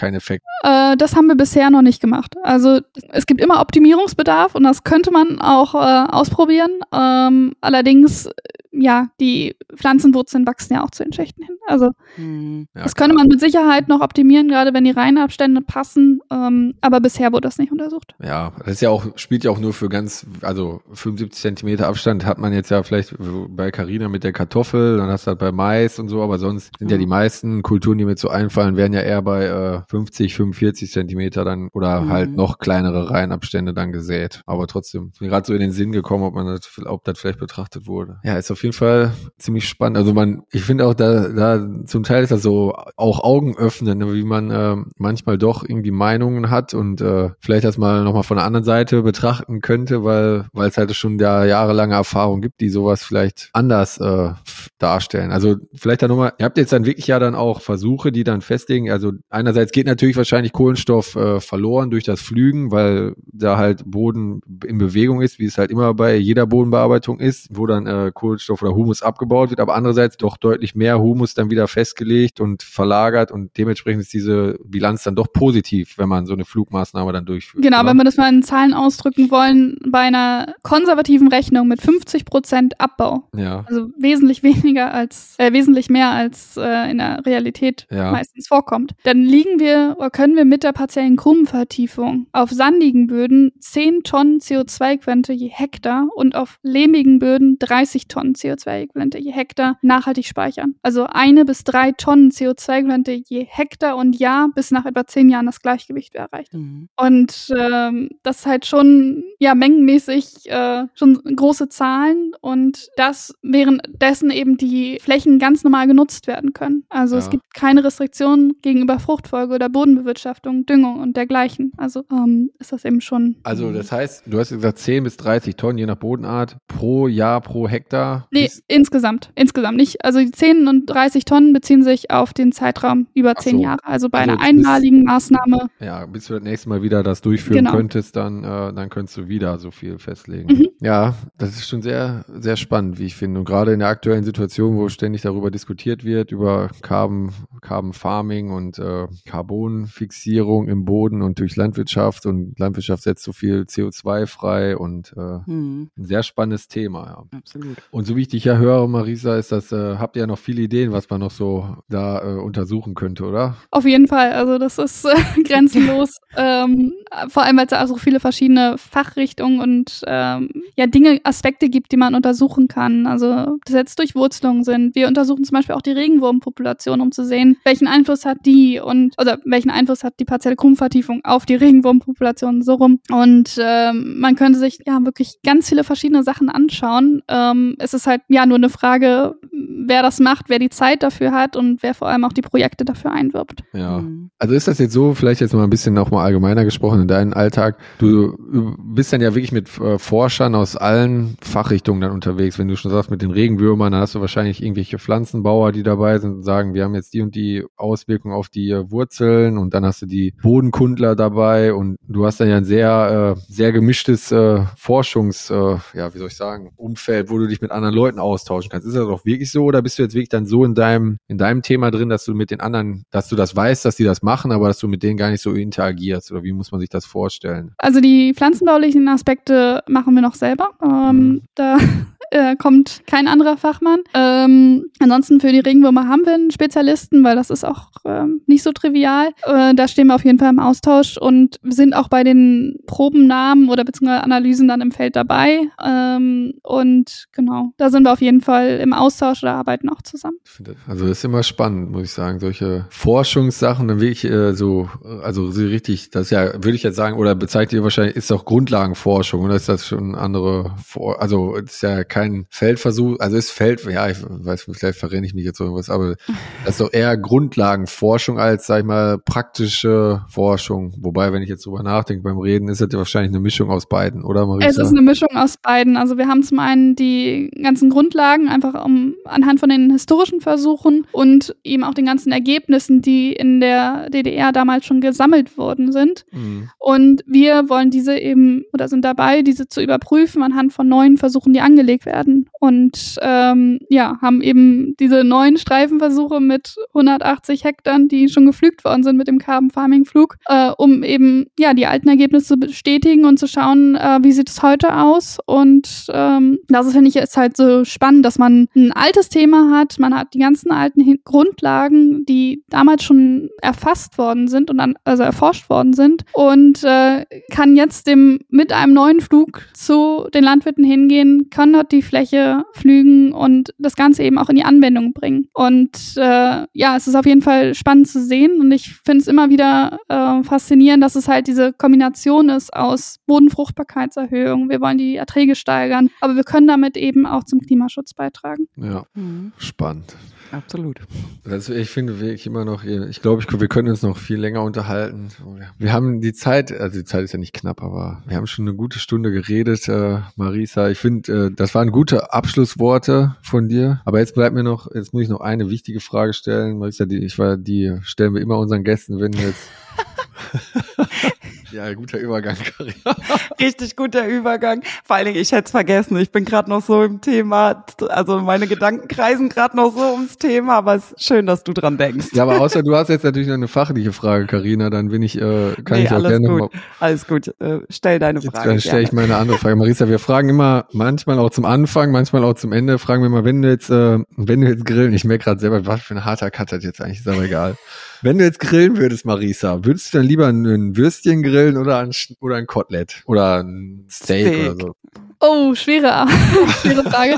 Das haben wir bisher noch nicht gemacht. Also es gibt immer Optimierungsbedarf und das könnte man auch ausprobieren. Allerdings, ja, die Pflanzenwurzeln wachsen ja auch zu den Schächten hin. Also das könnte man mit Sicherheit noch optimieren, gerade wenn die Reihenabstände passen. Aber bisher wurde das nicht untersucht. Ja, das ist ja auch, spielt ja auch nur für 75 Zentimeter Abstand hat man jetzt ja vielleicht bei Carina mit der Kartoffel, dann hast du halt bei Mais und so, aber sonst sind ja die meisten Kulturen, die mir so einfallen, werden ja eher bei 50, 45 Zentimeter dann oder halt noch kleinere Reihenabstände dann gesät. Aber trotzdem, ist mir gerade so in den Sinn gekommen, ob das vielleicht betrachtet wurde. Ja, ist auf jeden Fall ziemlich spannend. Also ich finde auch, da zum Teil ist das so auch augenöffnend, wie man manchmal doch irgendwie Meinungen hat und vielleicht das mal nochmal von der anderen Seite betrachten könnte, weil es halt schon da jahrelange Erfahrung gibt, die sowas vielleicht anders darstellen. Also vielleicht dann nochmal, ihr habt jetzt dann wirklich ja dann auch Versuche, die dann festlegen, also einerseits geht natürlich wahrscheinlich Kohlenstoff verloren durch das Pflügen, weil da halt Boden in Bewegung ist, wie es halt immer bei jeder Bodenbearbeitung ist, wo dann Kohlenstoff oder Humus abgebaut wird, aber andererseits doch deutlich mehr Humus dann wieder festgelegt und verlagert und dementsprechend ist diese Bilanz dann doch positiv, wenn man so eine Flugmaßnahme dann durchführt. Genau, oder? wenn wir das mal in Zahlen ausdrücken wollen, bei einer konservativen Rechnung mit 50% Abbau, also wesentlich mehr als in der Realität meistens vorkommt, dann können wir mit der partiellen Krumenvertiefung auf sandigen Böden 10 Tonnen CO2-Äquivalente je Hektar und auf lehmigen Böden 30 Tonnen CO2-Äquivalente je Hektar nachhaltig speichern. Also 1 bis 3 Tonnen CO2-Äquivalente je Hektar und Jahr, bis nach etwa 10 Jahren das Gleichgewicht wäre erreicht. Und das ist halt schon mengenmäßig schon große Zahlen und das währenddessen eben die Flächen ganz normal genutzt werden können. Also es gibt keine Restriktionen gegenüber Fruchtfolge oder Bodenbewirtschaftung, Düngung und dergleichen. Also ist das eben schon. Also das heißt, du hast gesagt 10 bis 30 Tonnen, je nach Bodenart, pro Jahr, pro Hektar? Nee, insgesamt nicht. Also die 10 und 30 Tonnen beziehen sich auf den Zeitraum über 10 Jahre. Also bei einer einmaligen Maßnahme. Ja, bis du das nächste Mal wieder das durchführen könntest, dann könntest du wieder so viel festlegen. Ja, das ist schon sehr, sehr spannend, wie ich finde. Und gerade in der aktuellen Situation, wo ständig darüber diskutiert wird, über Carbon Farming und Carbonfixierung im Boden und durch Landwirtschaft und Landwirtschaft setzt so viel CO2 frei und ein sehr spannendes Thema. Ja. Absolut. Und so wie ich dich ja höre, Marisa, ist das, habt ihr ja noch viele Ideen, was man noch so da untersuchen könnte, oder? Auf jeden Fall, also das ist grenzenlos. Vor allem, weil es da auch so viele verschiedene Fachrichtungen und Aspekte gibt, die man untersuchen kann. Also das jetzt Durchwurzelungen sind. Wir untersuchen zum Beispiel auch die Regenwurmpopulation, um zu sehen, welchen Einfluss hat die welchen Einfluss hat die partielle Krumenvertiefung auf die Regenwurmpopulation so rum. Und man könnte sich wirklich ganz viele verschiedene Sachen anschauen. Es ist halt nur eine Frage, wer das macht, wer die Zeit dafür hat und wer vor allem auch die Projekte dafür einwirbt. Ja, also ist das jetzt so, vielleicht jetzt mal ein bisschen noch mal allgemeiner gesprochen in deinem Alltag, du bist dann ja wirklich mit Forschern aus allen Fachrichtungen dann unterwegs, wenn du schon sagst, mit den Regenwürmern, dann hast du wahrscheinlich irgendwelche Pflanzenbauer, die dabei sind und sagen, wir haben jetzt die und die Auswirkungen auf die Wurzeln und dann hast du die Bodenkundler dabei und du hast dann ja ein sehr, sehr gemischtes Umfeld, wo du dich mit anderen Leuten austauschen kannst. Ist das doch wirklich so oder bist du jetzt wirklich dann so in deinem Thema drin, dass du mit den anderen, dass du das weißt, dass die das machen, aber dass du mit denen gar nicht so interagierst oder wie muss man sich das vorstellen? Also die pflanzenbaulichen Aspekte machen wir noch selber. Da kommt kein anderer Fachmann. Ansonsten für die Regenwürmer haben wir einen Spezialisten, weil das ist auch nicht so trivial. Da stehen wir auf jeden Fall im Austausch und wir sind auch bei den Probennahmen oder beziehungsweise Analysen dann im Feld dabei. Und genau, da sind wir auf jeden Fall im Austausch oder arbeiten auch zusammen. Also das ist immer spannend, muss ich sagen. Solche Forschungssachen, dann wirklich so richtig, das ist ja, würde ich jetzt sagen, oder bezeichnet ihr wahrscheinlich, ist auch Grundlagenforschung oder ist das schon andere, also ist ja kein Feldversuch, also ist ich weiß, vielleicht verrenne ich mich jetzt irgendwas, aber das ist doch eher Grundlagenforschung als, sag ich mal, praktische Forschung. Wobei, wenn ich jetzt drüber nachdenke beim Reden, ist das ja wahrscheinlich eine Mischung aus beiden, oder Marisa? Es ist eine Mischung aus beiden. Also wir haben zum einen die ganzen Grundlagen einfach anhand von den historischen Versuchen und eben auch den ganzen Ergebnissen, die in der DDR damals schon gesammelt worden sind. Und wir wollen diese eben oder sind dabei, diese zu überprüfen anhand von neuen Versuchen, die angelegt werden. Und haben eben diese neuen Streifenversuche mit 180 Hektar, die schon gepflügt worden sind mit dem Carbon Farming Flug, um eben die alten Ergebnisse zu bestätigen und zu schauen, wie sieht es heute aus. Und das finde ich ist halt so spannend, dass man ein altes Thema hat, man hat die ganzen alten Grundlagen, die damals schon erfasst worden sind und also erforscht worden sind und kann jetzt mit einem neuen Flug zu den Landwirten hingehen, kann dort die Fläche pflügen und das Ganze eben auch in die Anwendung bringen. Und es ist auf jeden Fall spannend zu sehen und ich finde es immer wieder faszinierend, dass es halt diese Kombination ist aus Bodenfruchtbarkeitserhöhung, wir wollen die Erträge steigern, aber wir können damit eben auch zum Klimaschutz beitragen. Ja, spannend. Absolut. Also ich finde wirklich immer noch, ich glaube, wir können uns noch viel länger unterhalten. Wir haben die Zeit, also die Zeit ist ja nicht knapp, aber wir haben schon eine gute Stunde geredet, Marisa. Ich finde, das waren gute Abschlussworte von dir. Aber jetzt muss ich noch eine wichtige Frage stellen. Marisa, die stellen wir immer unseren Gästen, wenn wir jetzt ja, guter Übergang, Carina. Richtig guter Übergang. Vor allen Dingen, ich hätte es vergessen. Ich bin gerade noch so im Thema, also meine Gedanken kreisen gerade noch so ums Thema, aber es ist schön, dass du dran denkst. Ja, aber außer du hast jetzt natürlich noch eine fachliche Frage, Carina, dann kann ich auch gerne mal. Alles gut. Stell deine Frage. Dann stelle ich meine andere Frage. Marisa, wir fragen immer, manchmal auch zum Anfang, manchmal auch zum Ende, fragen wir mal, wenn du jetzt grillen, ich merke gerade selber, was für ein harter Cut das jetzt eigentlich, ist aber egal. Wenn du jetzt grillen würdest, Marisa, würdest du dann lieber ein Würstchen grillen oder ein Kotelett oder ein Steak oder so? Oh, schwere Frage.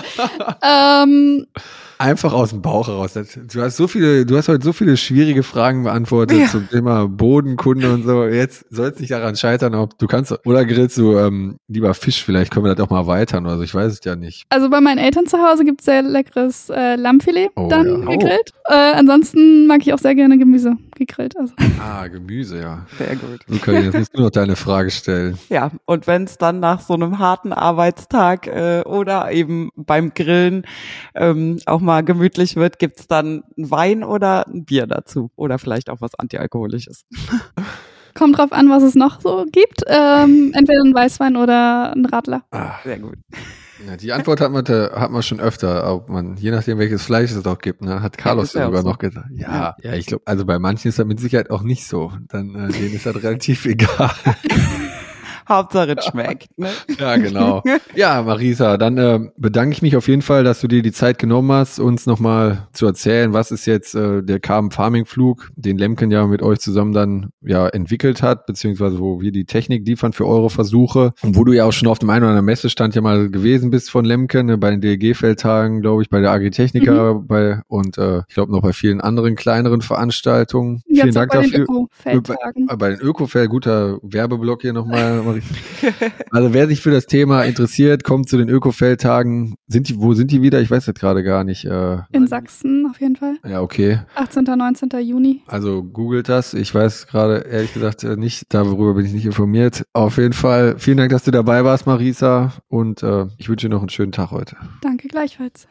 Einfach aus dem Bauch heraus. Du hast heute so viele schwierige Fragen beantwortet zum Thema Bodenkunde und so. Jetzt soll es nicht daran scheitern, ob du kannst, oder grillst du lieber Fisch, vielleicht können wir das auch mal erweitern oder so, ich weiß es ja nicht. Also bei meinen Eltern zu Hause gibt es sehr leckeres Lammfilet gegrillt. Ansonsten mag ich auch sehr gerne Gemüse gegrillt. Also. Gemüse, ja. Sehr gut. Okay, jetzt musst du noch deine Frage stellen. Ja, und wenn es dann nach so einem harten Arbeitstag oder eben beim Grillen auch mal gemütlich wird, gibt's dann einen Wein oder ein Bier dazu oder vielleicht auch was Antialkoholisches. Kommt drauf an, was es noch so gibt. Entweder ein Weißwein oder ein Radler. Sehr gut. Ja, die Antwort hat man schon öfter, je nachdem welches Fleisch es auch gibt, ne, hat Carlos sogar noch gesagt. Ja, ich glaube, also bei manchen ist das mit Sicherheit auch nicht so. Dann denen ist das relativ egal. Hauptsache es schmeckt, ne? Ja, genau. Ja, Marisa, dann bedanke ich mich auf jeden Fall, dass du dir die Zeit genommen hast, uns nochmal zu erzählen, was ist jetzt der Carbon Farming Flug, den Lemken ja mit euch zusammen dann entwickelt hat, beziehungsweise wo wir die Technik liefern für eure Versuche und wo du ja auch schon auf dem einen oder anderen Messestand ja mal gewesen bist von Lemken, bei den DLG-Feldtagen, glaube ich, bei der Agritechnica, und ich glaube noch bei vielen anderen kleineren Veranstaltungen. Vielen Dank dafür. Bei den Öko-Feldtagen, guter Werbeblock hier nochmal. Also wer sich für das Thema interessiert, kommt zu den Öko-Feldtagen. Wo sind die wieder? Ich weiß das gerade gar nicht. In Sachsen auf jeden Fall. Ja, okay. 18. 19. Juni. Also googelt das. Ich weiß gerade ehrlich gesagt nicht, darüber bin ich nicht informiert. Auf jeden Fall vielen Dank, dass du dabei warst, Marisa. Und ich wünsche dir noch einen schönen Tag heute. Danke gleichfalls.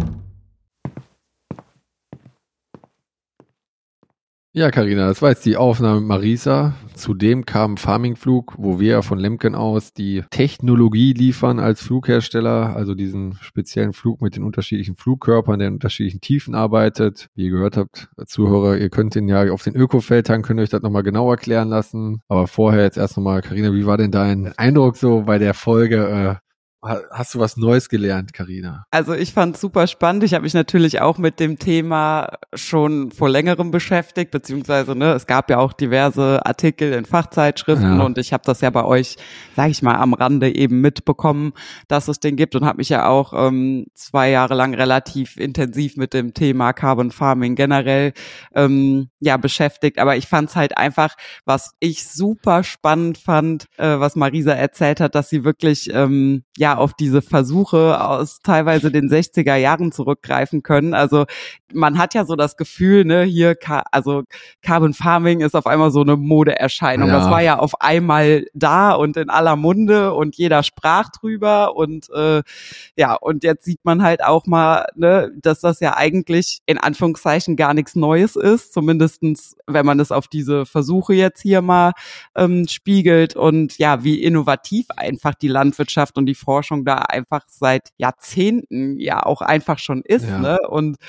Ja, Carina, das war jetzt die Aufnahme mit Marisa zu dem Carbon Farming Flug, wo wir von Lemken aus die Technologie liefern als Flughersteller, also diesen speziellen Flug mit den unterschiedlichen Flugkörpern, der in unterschiedlichen Tiefen arbeitet. Wie ihr gehört habt, Zuhörer, ihr könnt den ja auf den Öko-Feldtagen, könnt ihr euch das nochmal genau erklären lassen. Aber vorher jetzt erst nochmal, Carina, wie war denn dein Eindruck so bei der Folge? Hast du was Neues gelernt, Carina? Also ich fand es super spannend. Ich habe mich natürlich auch mit dem Thema schon vor längerem beschäftigt, beziehungsweise es gab ja auch diverse Artikel in Fachzeitschriften und ich habe das ja bei euch, sage ich mal, am Rande eben mitbekommen, dass es den gibt und habe mich ja auch 2 Jahre lang relativ intensiv mit dem Thema Carbon Farming generell beschäftigt. Aber ich fand es halt einfach, was ich super spannend fand, was Marisa erzählt hat, dass sie wirklich auf diese Versuche aus teilweise den 60er Jahren zurückgreifen können. Also man hat ja so das Gefühl, Carbon Farming ist auf einmal so eine Modeerscheinung. Ja. Das war ja auf einmal da und in aller Munde und jeder sprach drüber und und jetzt sieht man halt auch mal, dass das ja eigentlich in Anführungszeichen gar nichts Neues ist, zumindestens wenn man es auf diese Versuche jetzt hier mal spiegelt und wie innovativ einfach die Landwirtschaft und die Forschung Forschung da einfach seit Jahrzehnten ja auch einfach schon ist, ne? Und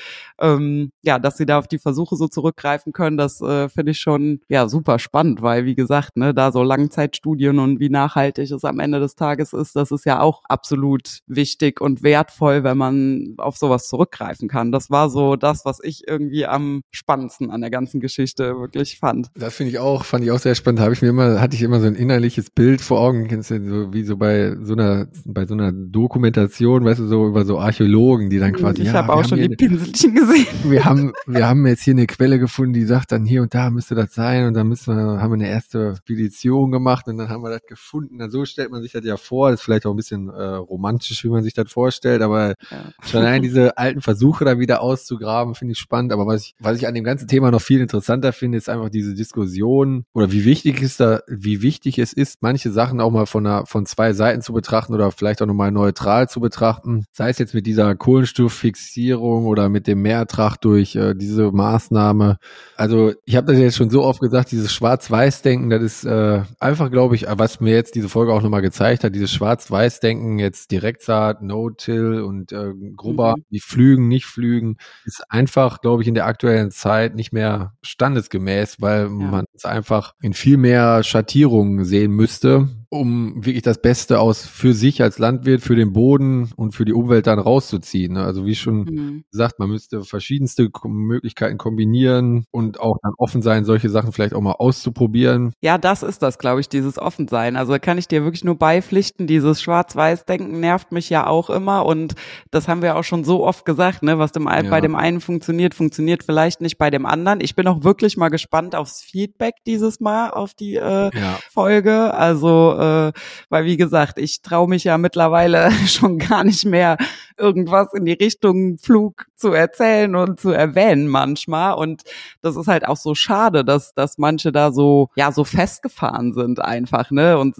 dass sie da auf die Versuche so zurückgreifen können, das finde ich schon super spannend, weil wie gesagt, ne, da so Langzeitstudien und wie nachhaltig es am Ende des Tages ist, das ist ja auch absolut wichtig und wertvoll, wenn man auf sowas zurückgreifen kann. Das war so das, was ich irgendwie am spannendsten an der ganzen Geschichte wirklich fand. Das fand ich auch sehr spannend. Hatte ich immer so ein innerliches Bild vor Augen, kennst du, so wie so bei so einer Dokumentation, weißt du, so über so Archäologen, die dann quasi. Ich habe auch schon die Pinselchen gesehen. Wir haben jetzt hier eine Quelle gefunden, die sagt dann hier und da müsste das sein und dann haben wir eine erste Spedition gemacht und dann haben wir das gefunden. Und so stellt man sich das ja vor. Das ist vielleicht auch ein bisschen romantisch, wie man sich das vorstellt, aber schon allein diese alten Versuche da wieder auszugraben, finde ich spannend. Aber was ich an dem ganzen Thema noch viel interessanter finde, ist einfach diese Diskussion oder wie wichtig es ist, manche Sachen auch mal von zwei Seiten zu betrachten oder vielleicht auch nochmal neutral zu betrachten. Sei es jetzt mit dieser Kohlenstofffixierung oder mit dem Mehrertrag durch diese Maßnahme. Also ich habe das jetzt schon so oft gesagt, dieses Schwarz-Weiß-Denken, das ist einfach, glaube ich, was mir jetzt diese Folge auch nochmal gezeigt hat, dieses Schwarz-Weiß-Denken, jetzt Direktsaat, No-Till und Grubber, die flügen, nicht flügen, ist einfach, glaube ich, in der aktuellen Zeit nicht mehr standesgemäß, weil man es einfach in viel mehr Schattierungen sehen müsste, um wirklich das Beste aus für sich als Landwirt, für den Boden und für die Umwelt dann rauszuziehen. Also wie schon gesagt, man müsste verschiedenste Möglichkeiten kombinieren und auch dann offen sein, solche Sachen vielleicht auch mal auszuprobieren. Ja, das ist das, glaube ich, dieses Offensein. Also da kann ich dir wirklich nur beipflichten, dieses Schwarz-Weiß-Denken nervt mich ja auch immer und das haben wir auch schon so oft gesagt, ne, was bei dem einen funktioniert vielleicht nicht bei dem anderen. Ich bin auch wirklich mal gespannt aufs Feedback dieses Mal auf die Folge. Also weil wie gesagt, ich traue mich ja mittlerweile schon gar nicht mehr irgendwas in die Richtung Flug zu erzählen und zu erwähnen manchmal und das ist halt auch so schade, dass manche da so festgefahren sind einfach, ne, und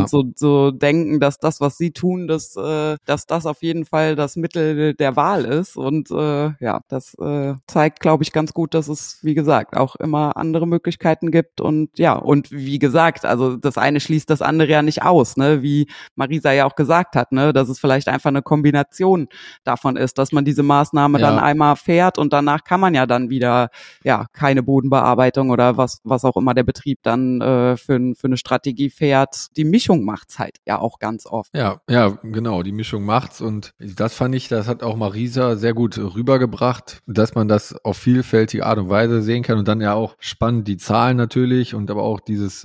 so denken, dass das, was sie tun, dass das auf jeden Fall das Mittel der Wahl ist und das zeigt, glaube ich, ganz gut, dass es, wie gesagt, auch immer andere Möglichkeiten gibt und wie gesagt, also das eine schließt das andere ja nicht aus, ne, wie Marisa ja auch gesagt hat, ne, dass es vielleicht einfach eine Kombination davon ist, dass man diese Maßnahme dann einmal fährt und danach kann man ja dann wieder keine Bodenbearbeitung oder was auch immer der Betrieb dann für eine Strategie fährt. Die Mischung macht's halt ja auch ganz oft. Ja, genau, die Mischung macht's und das hat auch Marisa sehr gut rübergebracht, dass man das auf vielfältige Art und Weise sehen kann und dann ja auch spannend die Zahlen natürlich und aber auch dieses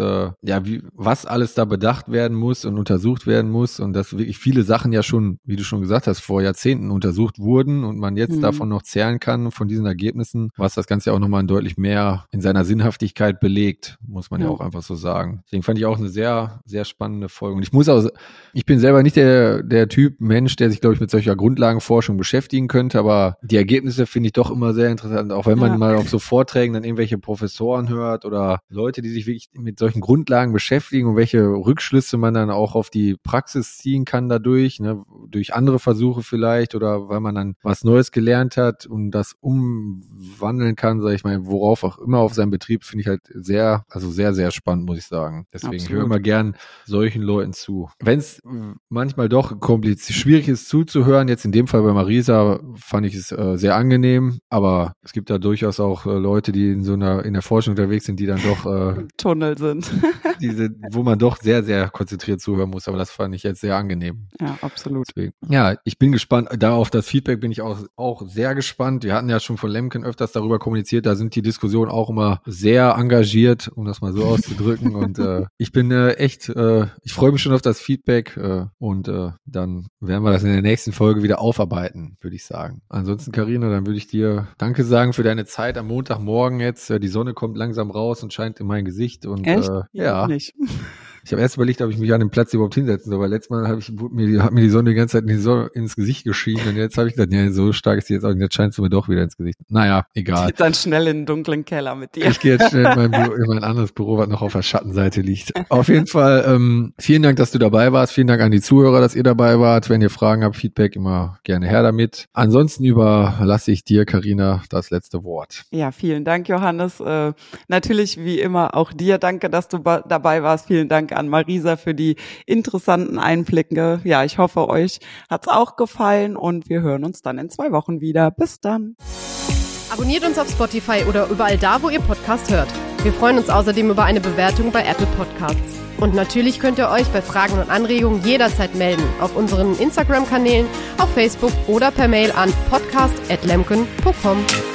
was alles da bedacht werden muss und untersucht werden muss und dass wirklich viele Sachen ja schon, wie du schon gesagt hast, vor Jahrzehnten untersucht wurden und man jetzt davon noch zehren kann, von diesen Ergebnissen, was das Ganze ja auch nochmal deutlich mehr in seiner Sinnhaftigkeit belegt, muss man ja auch einfach so sagen. Deswegen fand ich auch eine sehr, sehr spannende Folge. Und ich bin selber nicht der Typ Mensch, der sich, glaube ich, mit solcher Grundlagenforschung beschäftigen könnte, aber die Ergebnisse finde ich doch immer sehr interessant, auch wenn man mal auf so Vorträgen dann irgendwelche Professoren hört oder Leute, die sich wirklich mit solchen Grundlagen beschäftigen und welche Rückschlüsse man dann auch auf die Praxis ziehen kann dadurch, ne, durch andere Versuche vielleicht oder weil man dann was Neues gelernt hat und das umwandeln kann, sage ich mal, worauf auch immer auf seinem Betrieb, finde ich halt sehr, sehr spannend, muss ich sagen. Deswegen höre immer gern solchen Leuten zu. Wenn es manchmal doch schwierig ist zuzuhören, jetzt in dem Fall bei Marisa fand ich es sehr angenehm, aber es gibt da durchaus auch Leute, die in der Forschung unterwegs sind, die dann doch Tunnel sind. wo man doch sehr, sehr konzentriert zuhören muss, aber das fand ich jetzt sehr angenehm. Ja, absolut. Deswegen, ja, ich bin gespannt, da auf das Feedback bin ich auch sehr gespannt. Wir hatten ja schon von Lemken öfters darüber kommuniziert, da sind die Diskussionen auch immer sehr engagiert, um das mal so auszudrücken und ich bin ich freue mich schon auf das Feedback und dann werden wir das in der nächsten Folge wieder aufarbeiten, würde ich sagen. Ansonsten, Carina, dann würde ich dir Danke sagen für deine Zeit am Montagmorgen jetzt. Die Sonne kommt langsam raus und scheint in mein Gesicht und echt? Ja. Nicht. Ich habe erst überlegt, ob ich mich an den Platz überhaupt hinsetzen soll, weil letztes Mal hat mir die Sonne die ganze Zeit ins Gesicht geschienen und jetzt habe ich gedacht, ja, so stark ist die jetzt auch nicht, jetzt scheint sie mir doch wieder ins Gesicht. Naja, egal. Geht dann schnell in den dunklen Keller mit dir. Ich gehe jetzt schnell in mein anderes Büro, was noch auf der Schattenseite liegt. Auf jeden Fall, vielen Dank, dass du dabei warst. Vielen Dank an die Zuhörer, dass ihr dabei wart. Wenn ihr Fragen habt, Feedback, immer gerne her damit. Ansonsten überlasse ich dir, Carina, das letzte Wort. Ja, vielen Dank, Johannes. Natürlich, wie immer, auch dir danke, dass du dabei warst. Vielen Dank Dank an Marisa für die interessanten Einblicke. Ja, ich hoffe, euch hat's auch gefallen und wir hören uns dann in 2 Wochen wieder. Bis dann. Abonniert uns auf Spotify oder überall da, wo ihr Podcast hört. Wir freuen uns außerdem über eine Bewertung bei Apple Podcasts. Und natürlich könnt ihr euch bei Fragen und Anregungen jederzeit melden auf unseren Instagram-Kanälen, auf Facebook oder per Mail an podcast@lemken.com.